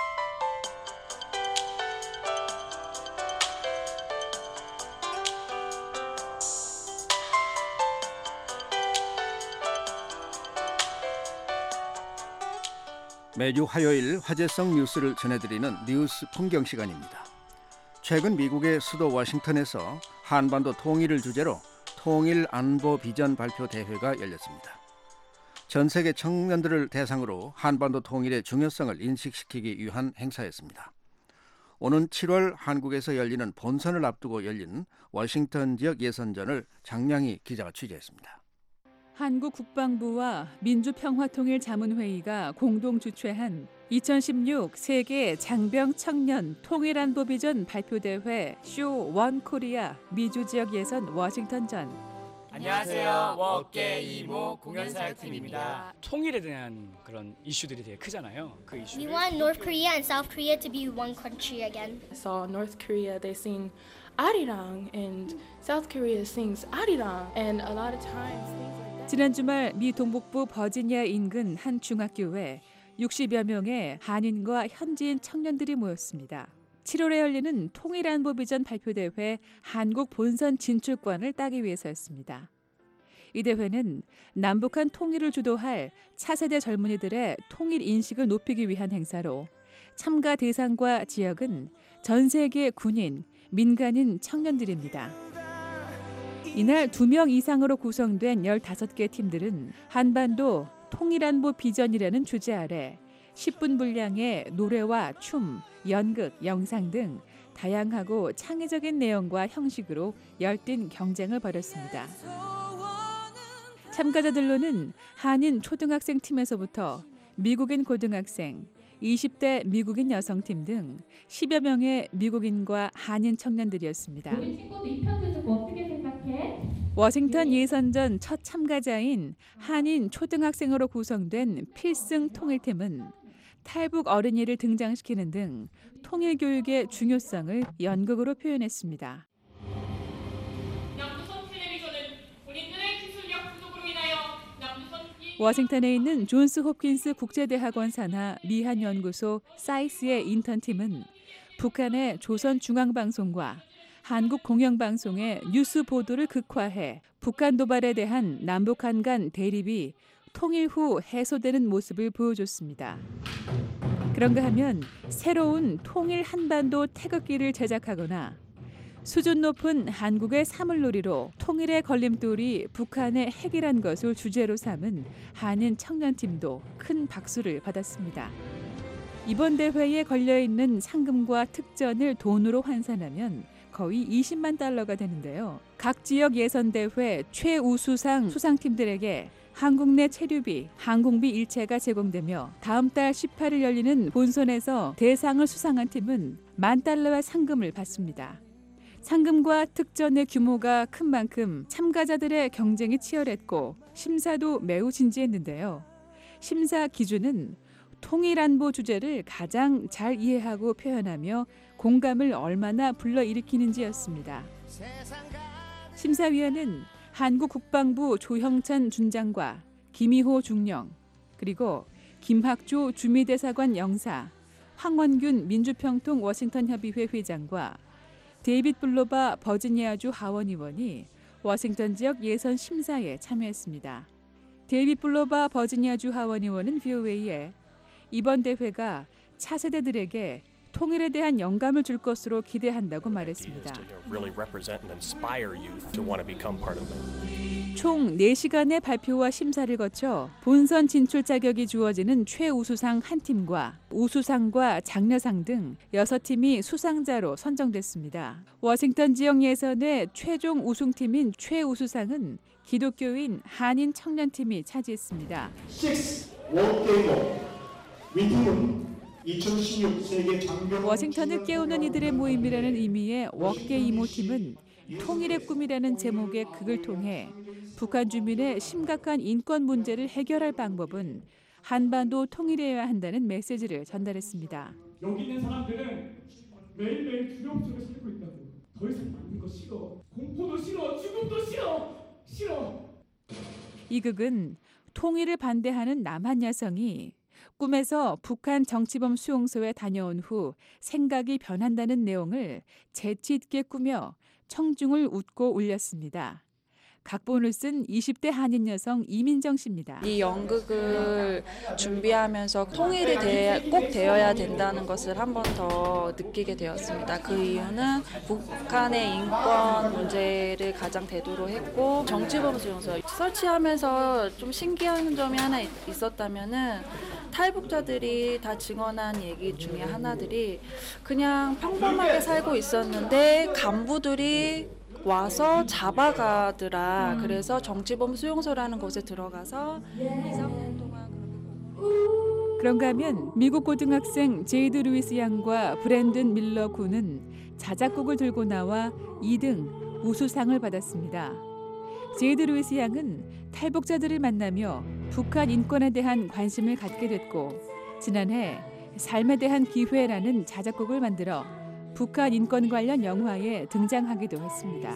매주 화요일 화제성 뉴스를 전해드리는 뉴스 풍경 시간입니다. 최근 미국의 수도 워싱턴에서 한반도 통일을 주제로 통일 안보 비전 발표 대회가 열렸습니다. 전 세계 청년들을 대상으로 한반도 통일의 중요성을 인식시키기 위한 행사였습니다. 오는 7월 한국에서 열리는 본선을 앞두고 열린 워싱턴 지역 예선전을 장량희 기자가 취재했습니다. 한국 국방부와 민주평화통일자문회의가 공동 주최한 2016 세계 장병 청년 통일안보 비전 발표대회 쇼 원 코리아 미주 지역 예선 워싱턴전. 안녕하세요. 워케 이모 공연사역팀입니다. 통일에 대한 그런 이슈들이 되게 크잖아요. 그 이슈. We want North Korea and South Korea to be one country again. I saw North Korea, they sing 아리랑 and South Korea sings 아리랑 and a lot of times things like that. 지난 주말 미 동북부 버지니아 인근 한 중학교에 60여 명의 한인과 현지인 청년들이 모였습니다. 7월에 열리는 통일안보 비전 발표대회 한국 본선 진출권을 따기 위해서였습니다. 이 대회는 남북한 통일을 주도할 차세대 젊은이들의 통일 인식을 높이기 위한 행사로 참가 대상과 지역은 전 세계 군인, 민간인 청년들입니다. 이날 2명 이상으로 구성된 15개 팀들은 한반도 통일안보 비전이라는 주제 아래 10분 분량의 노래와 춤, 연극, 영상 등 다양하고 창의적인 내용과 형식으로 열띤 경쟁을 벌였습니다. 참가자들로는 한인 초등학생 팀에서부터 미국인 고등학생, 20대 미국인 여성팀 등 10여 명의 미국인과 한인 청년들이었습니다. 워싱턴 예선전 첫 참가자인 한인 초등학생으로 구성된 필승 통일팀은 탈북 어린이를 등장시키는 등 통일 교육의 중요성을 연극으로 표현했습니다. 워싱턴에 있는 존스 홉킨스 국제대학원 산하 미한연구소 사이스의 인턴팀은 북한의 조선중앙방송과 한국공영방송의 뉴스 보도를 극화해 북한 도발에 대한 남북한 간 대립이 통일 후 해소되는 모습을 보여줬습니다. 그런가 하면 새로운 통일 한반도 태극기를 제작하거나 수준 높은 한국의 사물놀이로 통일의 걸림돌이 북한의 핵이란 것을 주제로 삼은 한인 청년팀도 큰 박수를 받았습니다. 이번 대회에 걸려있는 상금과 특전을 돈으로 환산하면 거의 20만 달러가 되는데요. 각 지역 예선대회 최우수상 수상팀들에게 한국 내 체류비, 항공비 일체가 제공되며 다음 달 18일 열리는 본선에서 대상을 수상한 팀은 $10,000의 상금을 받습니다. 상금과 특전의 규모가 큰 만큼 참가자들의 경쟁이 치열했고 심사도 매우 진지했는데요. 심사 기준은 통일안보 주제를 가장 잘 이해하고 표현하며 공감을 얼마나 불러일으키는지였습니다. 심사위원은 한국 국방부 조형찬 준장과 김희호 중령, 그리고 김학조 주미대사관 영사, 황원균 민주평통 워싱턴협의회 회장과 데이빗 블로바 버지니아주 하원의원이 워싱턴 지역 예선 심사에 참여했습니다. 데이빗 블로바 버지니아주 하원의원은 VOA에 이번 대회가 차세대들에게 통일에 대한 영감을 줄 것으로 기대한다고 말했습니다. 총 4시간의 발표와 심사를 거쳐 본선 진출 자격이 주어지는 최우수상 한 팀과 우수상과 장려상 등 6팀이 수상자로 선정됐습니다. 워싱턴 지역 예선의 최종 우승팀인 최우수상은 기독교인 한인 청년팀이 차지했습니다. 2016 세계 장병 워싱턴을 깨우는 이들의 모임이라는 의미의 워게 이모 팀은 통일의 꿈이라는 제목의 극을 통해 북한 주민의 심각한 인권 문제를 해결할 방법은 한반도 통일해야 한다는 메시지를 전달했습니다. 여기 있는 사람들은 매일매일 두려움 속에 살고 있다고. 더 이상 맞는 거 싫어. 공포도 싫어. 죽음도 싫어. 이 극은 통일을 반대하는 남한 여성이 꿈에서 북한 정치범 수용소에 다녀온 후 생각이 변한다는 내용을 재치 있게 꾸며 청중을 웃고 울렸습니다. 각본을 쓴 20대 한인 여성 이민정 씨입니다. 이 연극을 준비하면서 통일이 꼭 되어야 된다는 것을 한 번 더 느끼게 되었습니다. 그 이유는 북한의 인권 문제를 가장 대두로 했고 정치범 수용소 설치하면서 좀 신기한 점이 하나 있었다면은 탈북자들이 다 증언한 얘기 중에 하나들이 그냥 평범하게 살고 있었는데 간부들이 와서 잡아가더라. 그래서 정치범 수용소라는 곳에 들어가서 2-3년 동안 그런가 하면 미국 고등학생 제이드 루이스 양과 브랜든 밀러 군은 자작곡을 들고 나와 2등 우수상을 받았습니다. 제이드 루이스 양은 탈북자들을 만나며 북한 인권에 대한 관심을 갖게 됐고 지난해 삶에 대한 기회라는 자작곡을 만들어 북한 인권 관련 영화에 등장하기도 했습니다.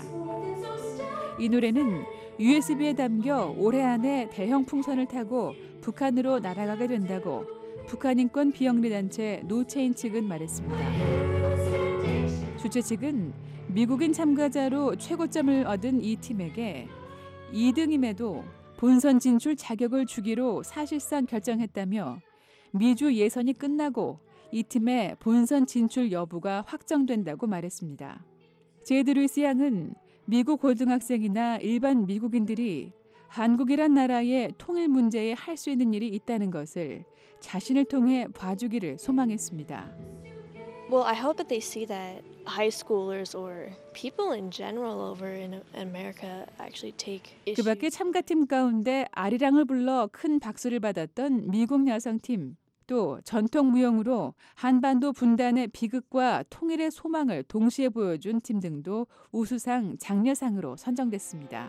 이 노래는 USB에 담겨 올해 안에 대형 풍선을 타고 북한으로 날아가게 된다고 북한 인권 비영리 단체 노체인 측은 말했습니다. 주최 측은 미국인 참가자로 최고점을 얻은 이 팀에게 2등임에도 본선 진출 자격을 주기로 사실상 결정했다며 미주 예선이 끝나고 이 팀의 본선 진출 여부가 확정된다고 말했습니다. 제이드 루이스 양은 미국 고등학생이나 일반 미국인들이 한국이란 나라의 통일 문제에 할 수 있는 일이 있다는 것을 자신을 통해 봐주기를 소망했습니다. Well, I hope that they see that high schoolers or people in general over in America actually take issue. 그 밖에 참가팀 가운데 아리랑을 불러 큰 박수를 받았던 미국 여성팀, 또 전통 무용으로 한반도 분단의 비극과 통일의 소망을 동시에 보여준 팀 등도 우수상, 장려상으로 선정됐습니다.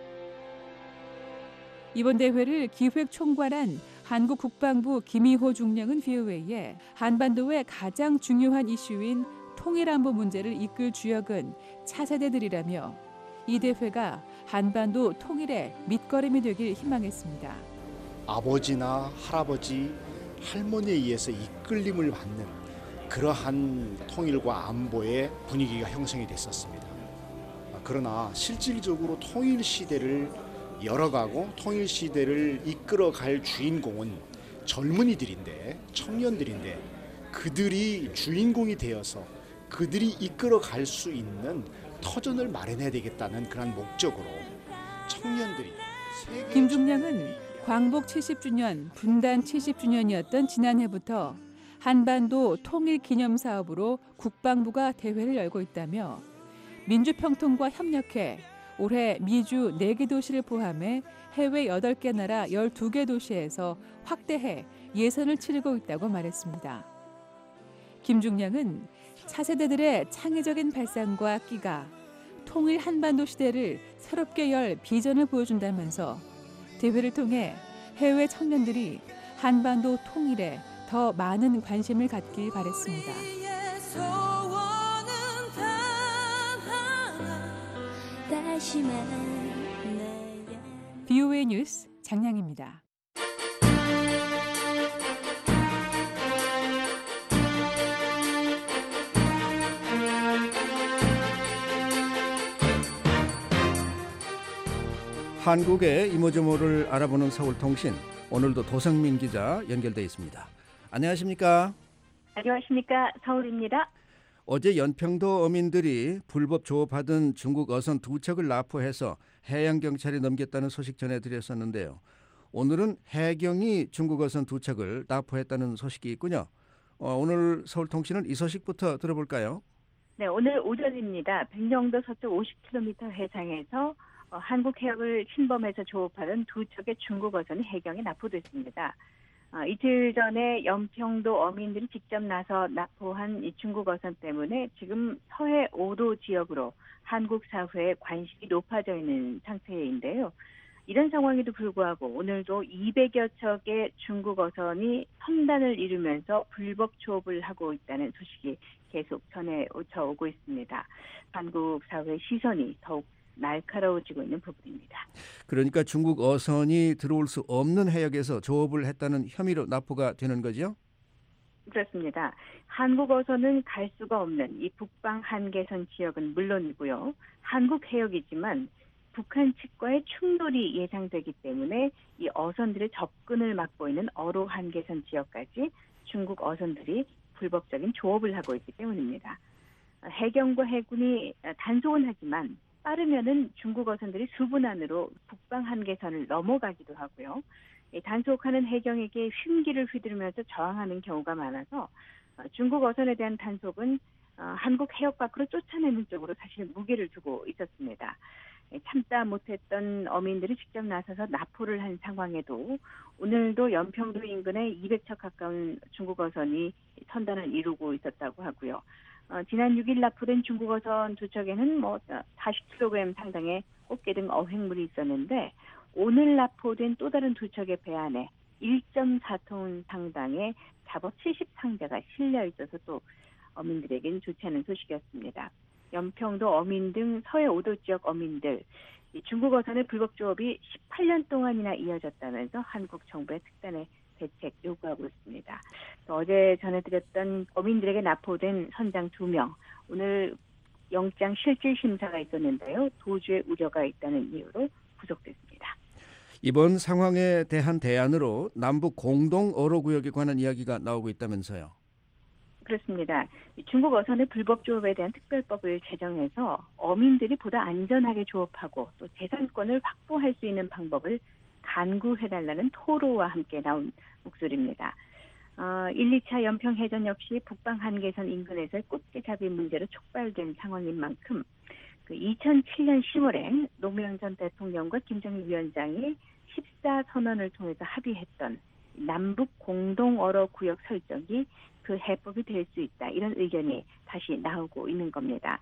이번 대회를 기획 총괄한 한국 국방부 김희호 중령은 VOA에 한반도의 가장 중요한 이슈인 통일안보 문제를 이끌 주역은 차세대들이라며 이 대회가 한반도 통일의 밑거름이 되길 희망했습니다. 아버지나 할아버지, 할머니에 의해서 이끌림을 받는 그러한 통일과 안보의 분위기가 형성이 됐었습니다. 그러나 실질적으로 통일 시대를 열어가고 통일 시대를 이끌어갈 주인공은 젊은이들인데, 청년들인데 그들이 주인공이 되어서 그들이 이끌어갈 수 있는 터전을 마련해야 되겠다는 그런 목적으로 청년들이 김중량은 광복 70주년, 분단 70주년이었던 지난해부터 한반도 통일 기념 사업으로 국방부가 대회를 열고 있다며 민주평통과 협력해 올해 미주 4개 도시를 포함해 해외 8개 나라 12개 도시에서 확대해 예선을 치르고 있다고 말했습니다. 김중량은 차세대들의 창의적인 발상과 끼가 통일 한반도 시대를 새롭게 열 비전을 보여준다면서 대회를 통해 해외 청년들이 한반도 통일에 더 많은 관심을 갖길 바랬습니다. BOA 뉴스 장량입니다. 한국의 이모저모를 알아보는 서울통신, 오늘도 도성민 기자 연결돼 있습니다. 안녕하십니까? 안녕하십니까? 서울입니다. 어제 연평도 어민들이 불법 조업하던 중국 어선 2척을 납포해서 해양경찰에 넘겼다는 소식 전해드렸었는데요. 오늘은 해경이 중국 어선 2척을 납포했다는 소식이 있군요. 오늘 서울통신은 이 소식부터 들어볼까요? 네, 오늘 오전입니다. 백령도 서쪽 50km 해상에서 한국 해역을 침범해서 조업하던 2척의 중국 어선이 해경에 납포됐습니다. 이틀 전에 연평도 어민들이 직접 나서 납포한 이 중국 어선 때문에 지금 서해 5도 지역으로 한국 사회의 관심이 높아져 있는 상태인데요. 이런 상황에도 불구하고 오늘도 200여 척의 중국 어선이 선단을 이루면서 불법 조업을 하고 있다는 소식이 계속 전해오고 있습니다. 한국 사회의 시선이 더욱 날카로워지고 있는 부분입니다. 그러니까 중국 어선이 들어올 수 없는 해역에서 조업을 했다는 혐의로 납포가 되는 거죠? 그렇습니다. 한국 어선은 갈 수가 없는 이 북방 한계선 지역은 물론이고요. 한국 해역이지만 북한 측과의 충돌이 예상되기 때문에 이 어선들의 접근을 막고 있는 어로 한계선 지역까지 중국 어선들이 불법적인 조업을 하고 있기 때문입니다. 해경과 해군이 단속은 하지만 빠르면은 중국 어선들이 수분 안으로 북방 한계선을 넘어가기도 하고요. 단속하는 해경에게 흉기를 휘두르면서 저항하는 경우가 많아서 중국 어선에 대한 단속은 한국 해역 밖으로 쫓아내는 쪽으로 사실 무게를 두고 있었습니다. 참다 못했던 어민들이 직접 나서서 납포를 한 상황에도 오늘도 연평도 인근에 200척 가까운 중국 어선이 선단을 이루고 있었다고 하고요. 지난 6일 납포된 중국 어선 2척에는 40kg 상당의 꽃게 등 어획물이 있었는데 오늘 납포된 또 다른 2척의 배 안에 1.4톤 상당의 잡어 70상자가 실려 있어서 또 어민들에게는 좋지 않은 소식이었습니다. 연평도 어민 등 서해 5도 지역 어민들, 이 중국 어선의 불법 조업이 18년 동안이나 이어졌다면서 한국 정부의 특단의 대책 요구하고 있습니다. 어제 전해드렸던 어민들에게 납포된 선장 2명, 오늘 영장 실질 심사가 있었는데요. 도주의 우려가 있다는 이유로 구속됐습니다. 이번 상황에 대한 대안으로 남북 공동 어로구역에 관한 이야기가 나오고 있다면서요. 그렇습니다. 중국 어선의 불법 조업에 대한 특별법을 제정해서 어민들이 보다 안전하게 조업하고 또 재산권을 확보할 수 있는 방법을 간구해달라는 토로와 함께 나온 목소리입니다. 1, 2차 연평해전 역시 북방 한계선 인근에서의 꽃게잡이 문제로 촉발된 상황인 만큼 2007년 10월에 노무현 전 대통령과 김정일 위원장이 14선언을 통해서 합의했던 남북 공동 어로 구역 설정이 그 해법이 될 수 있다. 이런 의견이 다시 나오고 있는 겁니다.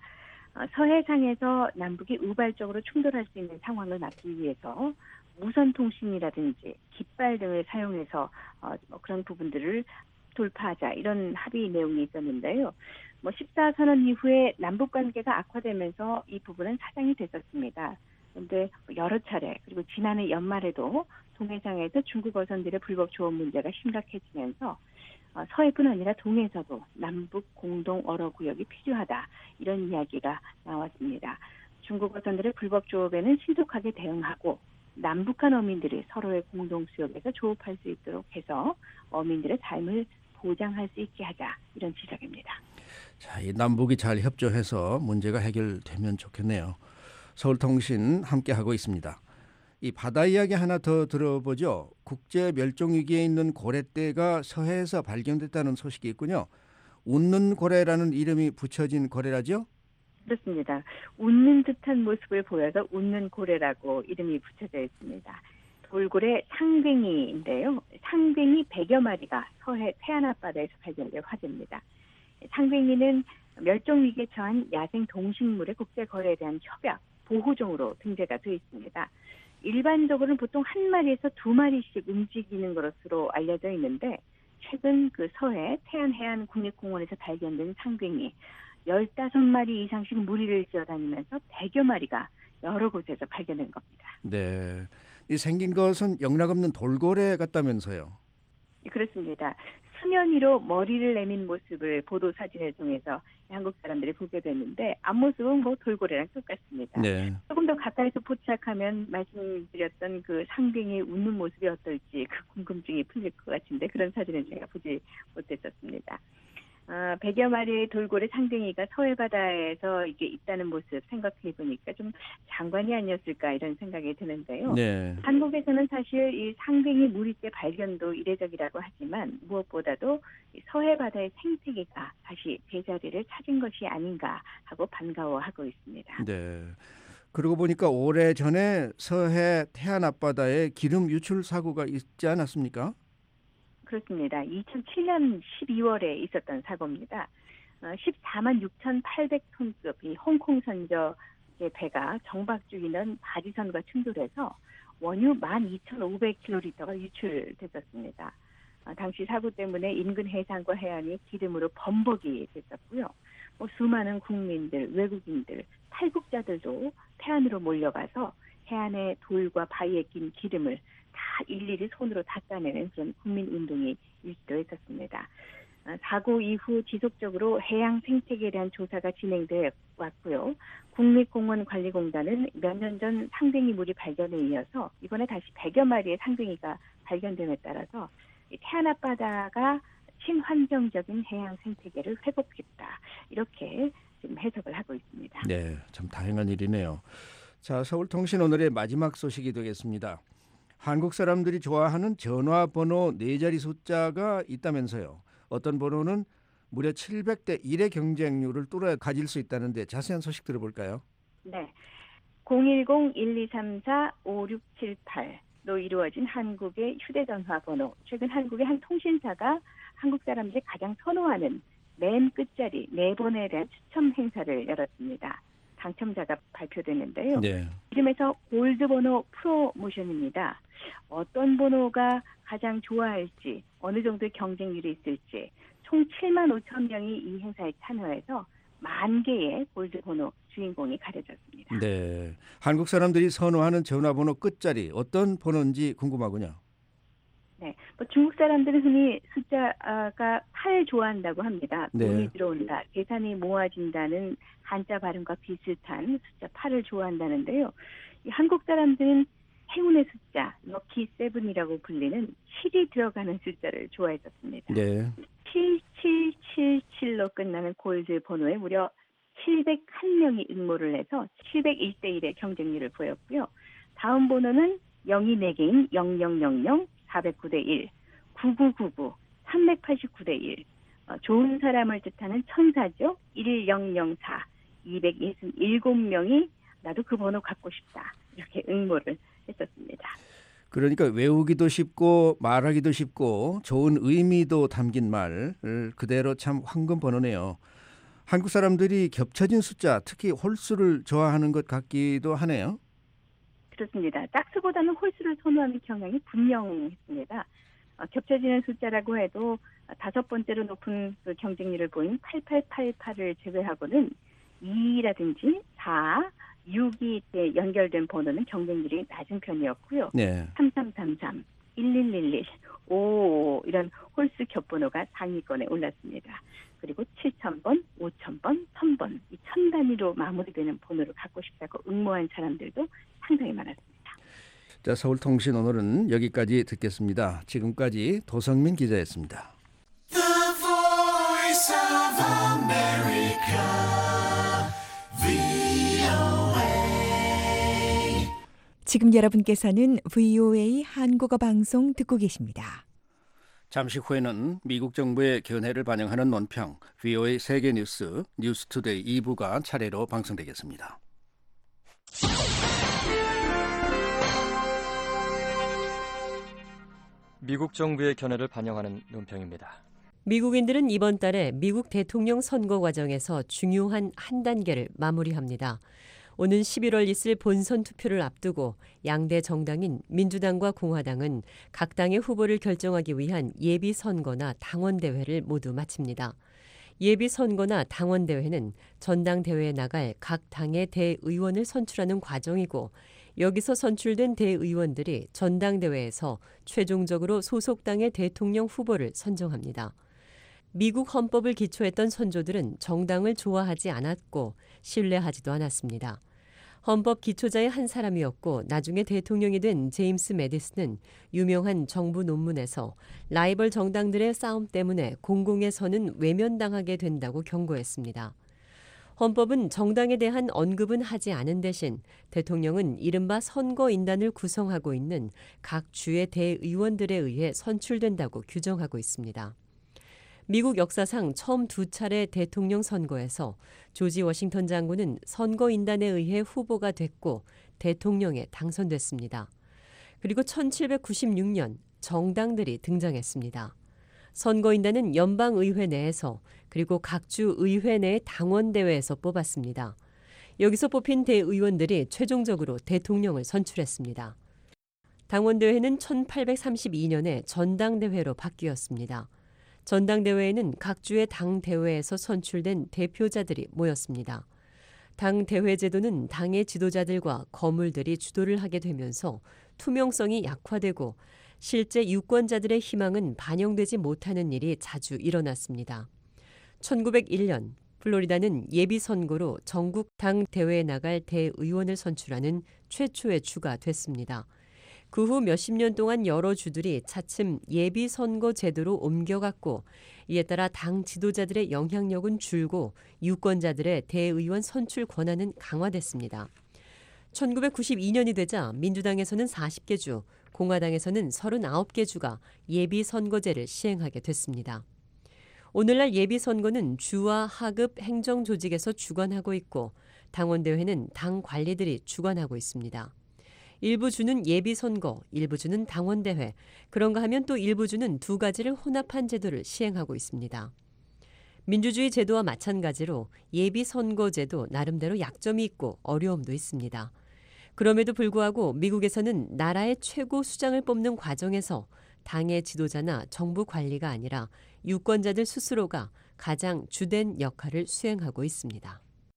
서해상에서 남북이 우발적으로 충돌할 수 있는 상황을 막기 위해서 무선통신이라든지 깃발 등을 사용해서 그런 부분들을 돌파하자 이런 합의 내용이 있었는데요. 14선언 이후에 남북관계가 악화되면서 이 부분은 사장이 됐었습니다. 그런데 여러 차례 그리고 지난해 연말에도 동해상에서 중국 어선들의 불법 조업 문제가 심각해지면서 서해뿐 아니라 동해에서도 남북 공동 어로 구역이 필요하다 이런 이야기가 나왔습니다. 중국 어선들의 불법 조업에는 신속하게 대응하고 남북한 어민들이 서로의 공동 수역에서 조업할 수 있도록 해서 어민들의 삶을 보장할 수 있게 하자 이런 지적입니다. 자, 이 남북이 잘 협조해서 문제가 해결되면 좋겠네요. 서울통신 함께하고 있습니다. 이 바다 이야기 하나 더 들어보죠. 국제 멸종 위기에 있는 고래떼가 서해에서 발견됐다는 소식이 있군요. 웃는 고래라는 이름이 붙여진 고래라죠? 그렇습니다. 웃는 듯한 모습을 보여서 웃는 고래라고 이름이 붙여져 있습니다. 돌고래 상뱅이인데요. 상뱅이 100여 마리가 서해 태안 앞바다에서 발견돼 화제입니다. 상뱅이는 멸종위기에 처한 야생 동식물의 국제 거래에 대한 협약 보호종으로 등재가 되어 있습니다. 일반적으로는 보통 한 마리에서 두 마리씩 움직이는 것으로 알려져 있는데 최근 그 서해 태안 해안 국립공원에서 발견된 상뱅이 15마리 이상씩 무리를 지어다니면서 100여 마리가 여러 곳에서 발견된 겁니다. 네, 이 생긴 것은 영락없는 돌고래 같다면서요? 그렇습니다. 수면 위로 머리를 내민 모습을 보도 사진을 통해서 한국 사람들이 보게 됐는데 앞모습은 뭐 돌고래랑 똑같습니다. 네. 조금 더 가까이서 포착하면 말씀드렸던 그 상뱅이의 웃는 모습이 어떨지 그 궁금증이 풀릴 것 같은데 그런 사진은 제가 보지 못했었습니다. 100여 마리의 돌고래 상뱅이가 서해 바다에서 이게 있다는 모습 생각해 보니까 좀 장관이 아니었을까 이런 생각이 드는데요. 네. 한국에서는 사실 이 상뱅이 무리떼 발견도 이례적이라고 하지만 무엇보다도 서해 바다의 생태계가 다시 제자리를 찾은 것이 아닌가 하고 반가워하고 있습니다. 네. 그러고 보니까 오래전에 서해 태안 앞바다에 기름 유출 사고가 있지 않았습니까? 그렇습니다. 2007년 12월에 있었던 사고입니다. 14만 6,800톤급 이 홍콩 선적의 배가 정박중이던 바지선과 충돌해서 원유 12,500kl가 유출됐었습니다. 당시 사고 때문에 인근 해상과 해안이 기름으로 범벅이 됐었고요. 수많은 국민들, 외국인들, 탈북자들도 태안으로 몰려가서 해안의 돌과 바위에 낀 기름을 다 일일이 손으로 닦아내는 그런 국민운동이 일시했었습니다. 사고 이후 지속적으로 해양 생태계에 대한 조사가 진행돼 왔고요. 국립공원관리공단은 몇 년 전 상뱅이 무리 발견에 이어서 이번에 다시 100여 마리의 상뱅이가 발견됨에 따라서 태안 앞바다가 친환경적인 해양 생태계를 회복했다. 이렇게 지금 해석을 하고 있습니다. 네, 참 다행한 일이네요. 자, 서울통신 오늘의 마지막 소식이 되겠습니다. 한국 사람들이 좋아하는 전화번호 4자리 숫자가 있다면서요. 어떤 번호는 무려 700대 1의 경쟁률을 뚫어야 가질 수 있다는데 자세한 소식 들어볼까요? 네, 010-1234-5678로 이루어진 한국의 휴대전화 번호. 최근 한국의 한 통신사가 한국 사람들이 가장 선호하는 맨 끝자리 4번에 대한 추첨 행사를 열었습니다. 당첨자가 발표됐는데요. 네. 이름에서 골드 번호 프로모션입니다. 어떤 번호가 가장 좋아할지, 어느 정도의 경쟁률이 있을지 총 7만 5천 명이 이 행사에 참여해서 10,000개의 골드 번호 주인공이 가려졌습니다. 네, 한국 사람들이 선호하는 전화번호 끝자리 어떤 번호인지 궁금하군요. 네, 중국 사람들은 흔히 숫자가 8 좋아한다고 합니다. 네. 돈이 들어온다, 계산이 모아진다는 한자 발음과 비슷한 숫자 8을 좋아한다는데요. 이 한국 사람들은 행운의 숫자, 럭키 세븐이라고 불리는 7이 들어가는 숫자를 좋아했었습니다. 네. 7777로 끝나는 골드 번호에 무려 701명이 응모를 해서 701대 1의 경쟁률을 보였고요. 다음 번호는 0이 4개인 0000, 409대 1, 9999, 389대 1, 좋은 사람을 뜻하는 천사죠. 1004, 267명이 나도 그 번호 갖고 싶다. 이렇게 응모를 했었습니다. 그러니까 외우기도 쉽고 말하기도 쉽고 좋은 의미도 담긴 말 그대로 참 황금 번호네요. 한국 사람들이 겹쳐진 숫자, 특히 홀수를 좋아하는 것 같기도 하네요. 그렇습니다. 짝수보다는 홀수를 선호하는 경향이 분명했습니다. 겹쳐지는 숫자라고 해도 5번째로 높은 그 경쟁률을 보인 8888을 제외하고는 2라든지 4, 6이 연결된 번호는 경쟁률이 낮은 편이었고요. 네. 3333, 1111, 5 이런 홀수 겹번호가 상위권에 올랐습니다. 그리고 7000번, 5000번, 1000번 이 1000단위로 마무리되는 번호를 갖고 싶다고 응모한 사람들도 상당히 많았습니다. 자, 서울통신 오늘은 여기까지 듣겠습니다. 지금까지 도성민 기자였습니다. The Voice of America, VOA. 지금 여러분께서는 VOA 한국어 방송 듣고 계십니다. 잠시 후에는 미국 정부의 견해를 반영하는 논평, VOA 세계뉴스, 뉴스투데이 2부가 차례로 방송되겠습니다. 미국 정부의 견해를 반영하는 논평입니다. 미국인들은 이번 달에 미국 대통령 선거 과정에서 중요한 한 단계를 마무리합니다. 오는 11월 있을 본선 투표를 앞두고 양대 정당인 민주당과 공화당은 각 당의 후보를 결정하기 위한 예비 선거나 당원대회를 모두 마칩니다. 예비 선거나 당원대회는 전당대회에 나갈 각 당의 대의원을 선출하는 과정이고 여기서 선출된 대의원들이 전당대회에서 최종적으로 소속 당의 대통령 후보를 선정합니다. 미국 헌법을 기초했던 선조들은 정당을 좋아하지 않았고 신뢰하지도 않았습니다. 헌법 기초자의 한 사람이었고 나중에 대통령이 된 제임스 매디슨은 유명한 정부 논문에서 라이벌 정당들의 싸움 때문에 공공의 선은 외면당하게 된다고 경고했습니다. 헌법은 정당에 대한 언급은 하지 않은 대신 대통령은 이른바 선거인단을 구성하고 있는 각 주의 대의원들에 의해 선출된다고 규정하고 있습니다. 미국 역사상 처음 2차례 대통령 선거에서 조지 워싱턴 장군은 선거인단에 의해 후보가 됐고 대통령에 당선됐습니다. 그리고 1796년 정당들이 등장했습니다. 선거인단은 연방의회 내에서 그리고 각주 의회 내 당원대회에서 뽑았습니다. 여기서 뽑힌 대의원들이 최종적으로 대통령을 선출했습니다. 당원대회는 1832년에 전당대회로 바뀌었습니다. 전당대회에는 각 주의 당대회에서 선출된 대표자들이 모였습니다. 당대회 제도는 당의 지도자들과 거물들이 주도를 하게 되면서 투명성이 약화되고 실제 유권자들의 희망은 반영되지 못하는 일이 자주 일어났습니다. 1901년 플로리다는 예비선거로 전국 당대회에 나갈 대의원을 선출하는 최초의 주가 됐습니다. 그 후 몇십 년 동안 여러 주들이 차츰 예비선거 제도로 옮겨갔고 이에 따라 당 지도자들의 영향력은 줄고 유권자들의 대의원 선출 권한은 강화됐습니다. 1992년이 되자 민주당에서는 40개 주, 공화당에서는 39개 주가 예비선거제를 시행하게 됐습니다. 오늘날 예비선거는 주와 하급 행정조직에서 주관하고 있고 당원대회는 당 관리들이 주관하고 있습니다. 일부 주는 예비선거, 일부 주는 당원대회, 그런가 하면 또 일부 주는 두 가지를 혼합한 제도를 시행하고 있습니다. 민주주의 제도와 마찬가지로 예비선거제도 나름대로 약점이 있고 어려움도 있습니다. 그럼에도 불구하고 미국에서는 나라의 최고 수장을 뽑는 과정에서 당의 지도자나 정부 관리가 아니라 유권자들 스스로가 가장 주된 역할을 수행하고 있습니다.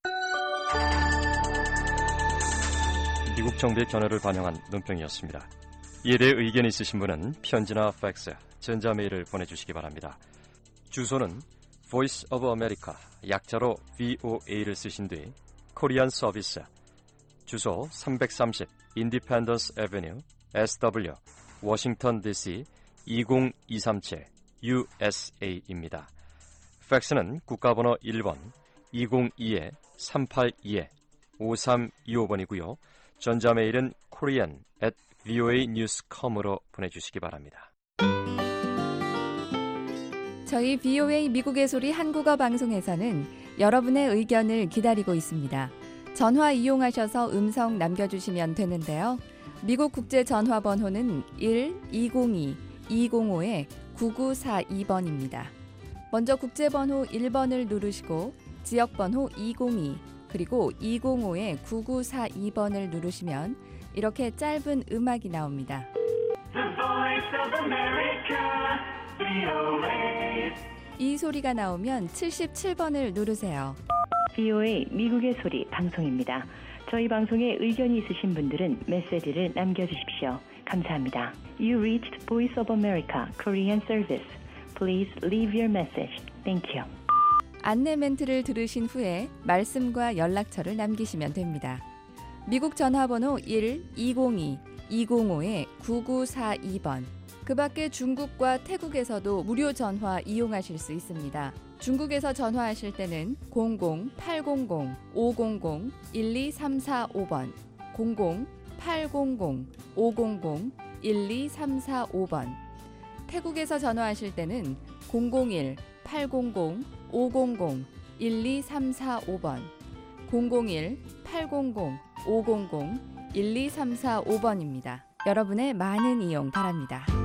미국 정부의 견해를 반영한 논평이었습니다. 이에 대해 의견이 있으신 분은 편지나 팩스, 전자메일을 보내주시기 바랍니다. 주소는 Voice of America, 약자로 VOA를 쓰신 뒤 코리안 서비스, 주소 330 Independence Avenue, SW, 워싱턴 DC 20237 USA입니다. 팩스는 국가번호 1번 202-382-5325번이고요. 전자메일은 korean@voanews.com으로 보내주시기 바랍니다. 저희 VOA 미국의 소리 한국어 방송에서는 여러분의 의견을 기다리고 있습니다. 전화 이용하셔서 음성 남겨주시면 되는데요. 미국 국제 전화번호는 1-202-205-9942번입니다. 먼저 국제번호 1번을 누르시고 지역번호 202 그리고 205-9942번을 누르시면 이렇게 짧은 음악이 나옵니다. 이 소리가 나오면 77번을 누르세요. VOA 미국의 소리 방송입니다. 저희 방송에 의견이 있으신 분들은 메시지를 남겨주십시오. 감사합니다. You reached Voice of America Korean Service. Please leave your message. Thank you. 안내 멘트를 들으신 후에 말씀과 연락처를 남기시면 됩니다. 미국 전화번호 1-202-205-9942번. 그 밖에 중국과 태국에서도 무료 전화 이용하실 수 있습니다. 중국에서 전화하실 때는 00-800-500-12345번, 00-800-500-12345번. 태국에서 전화하실 때는 001-800-500-12345번, 001-800-500-12345번입니다. 여러분의 많은 이용 바랍니다.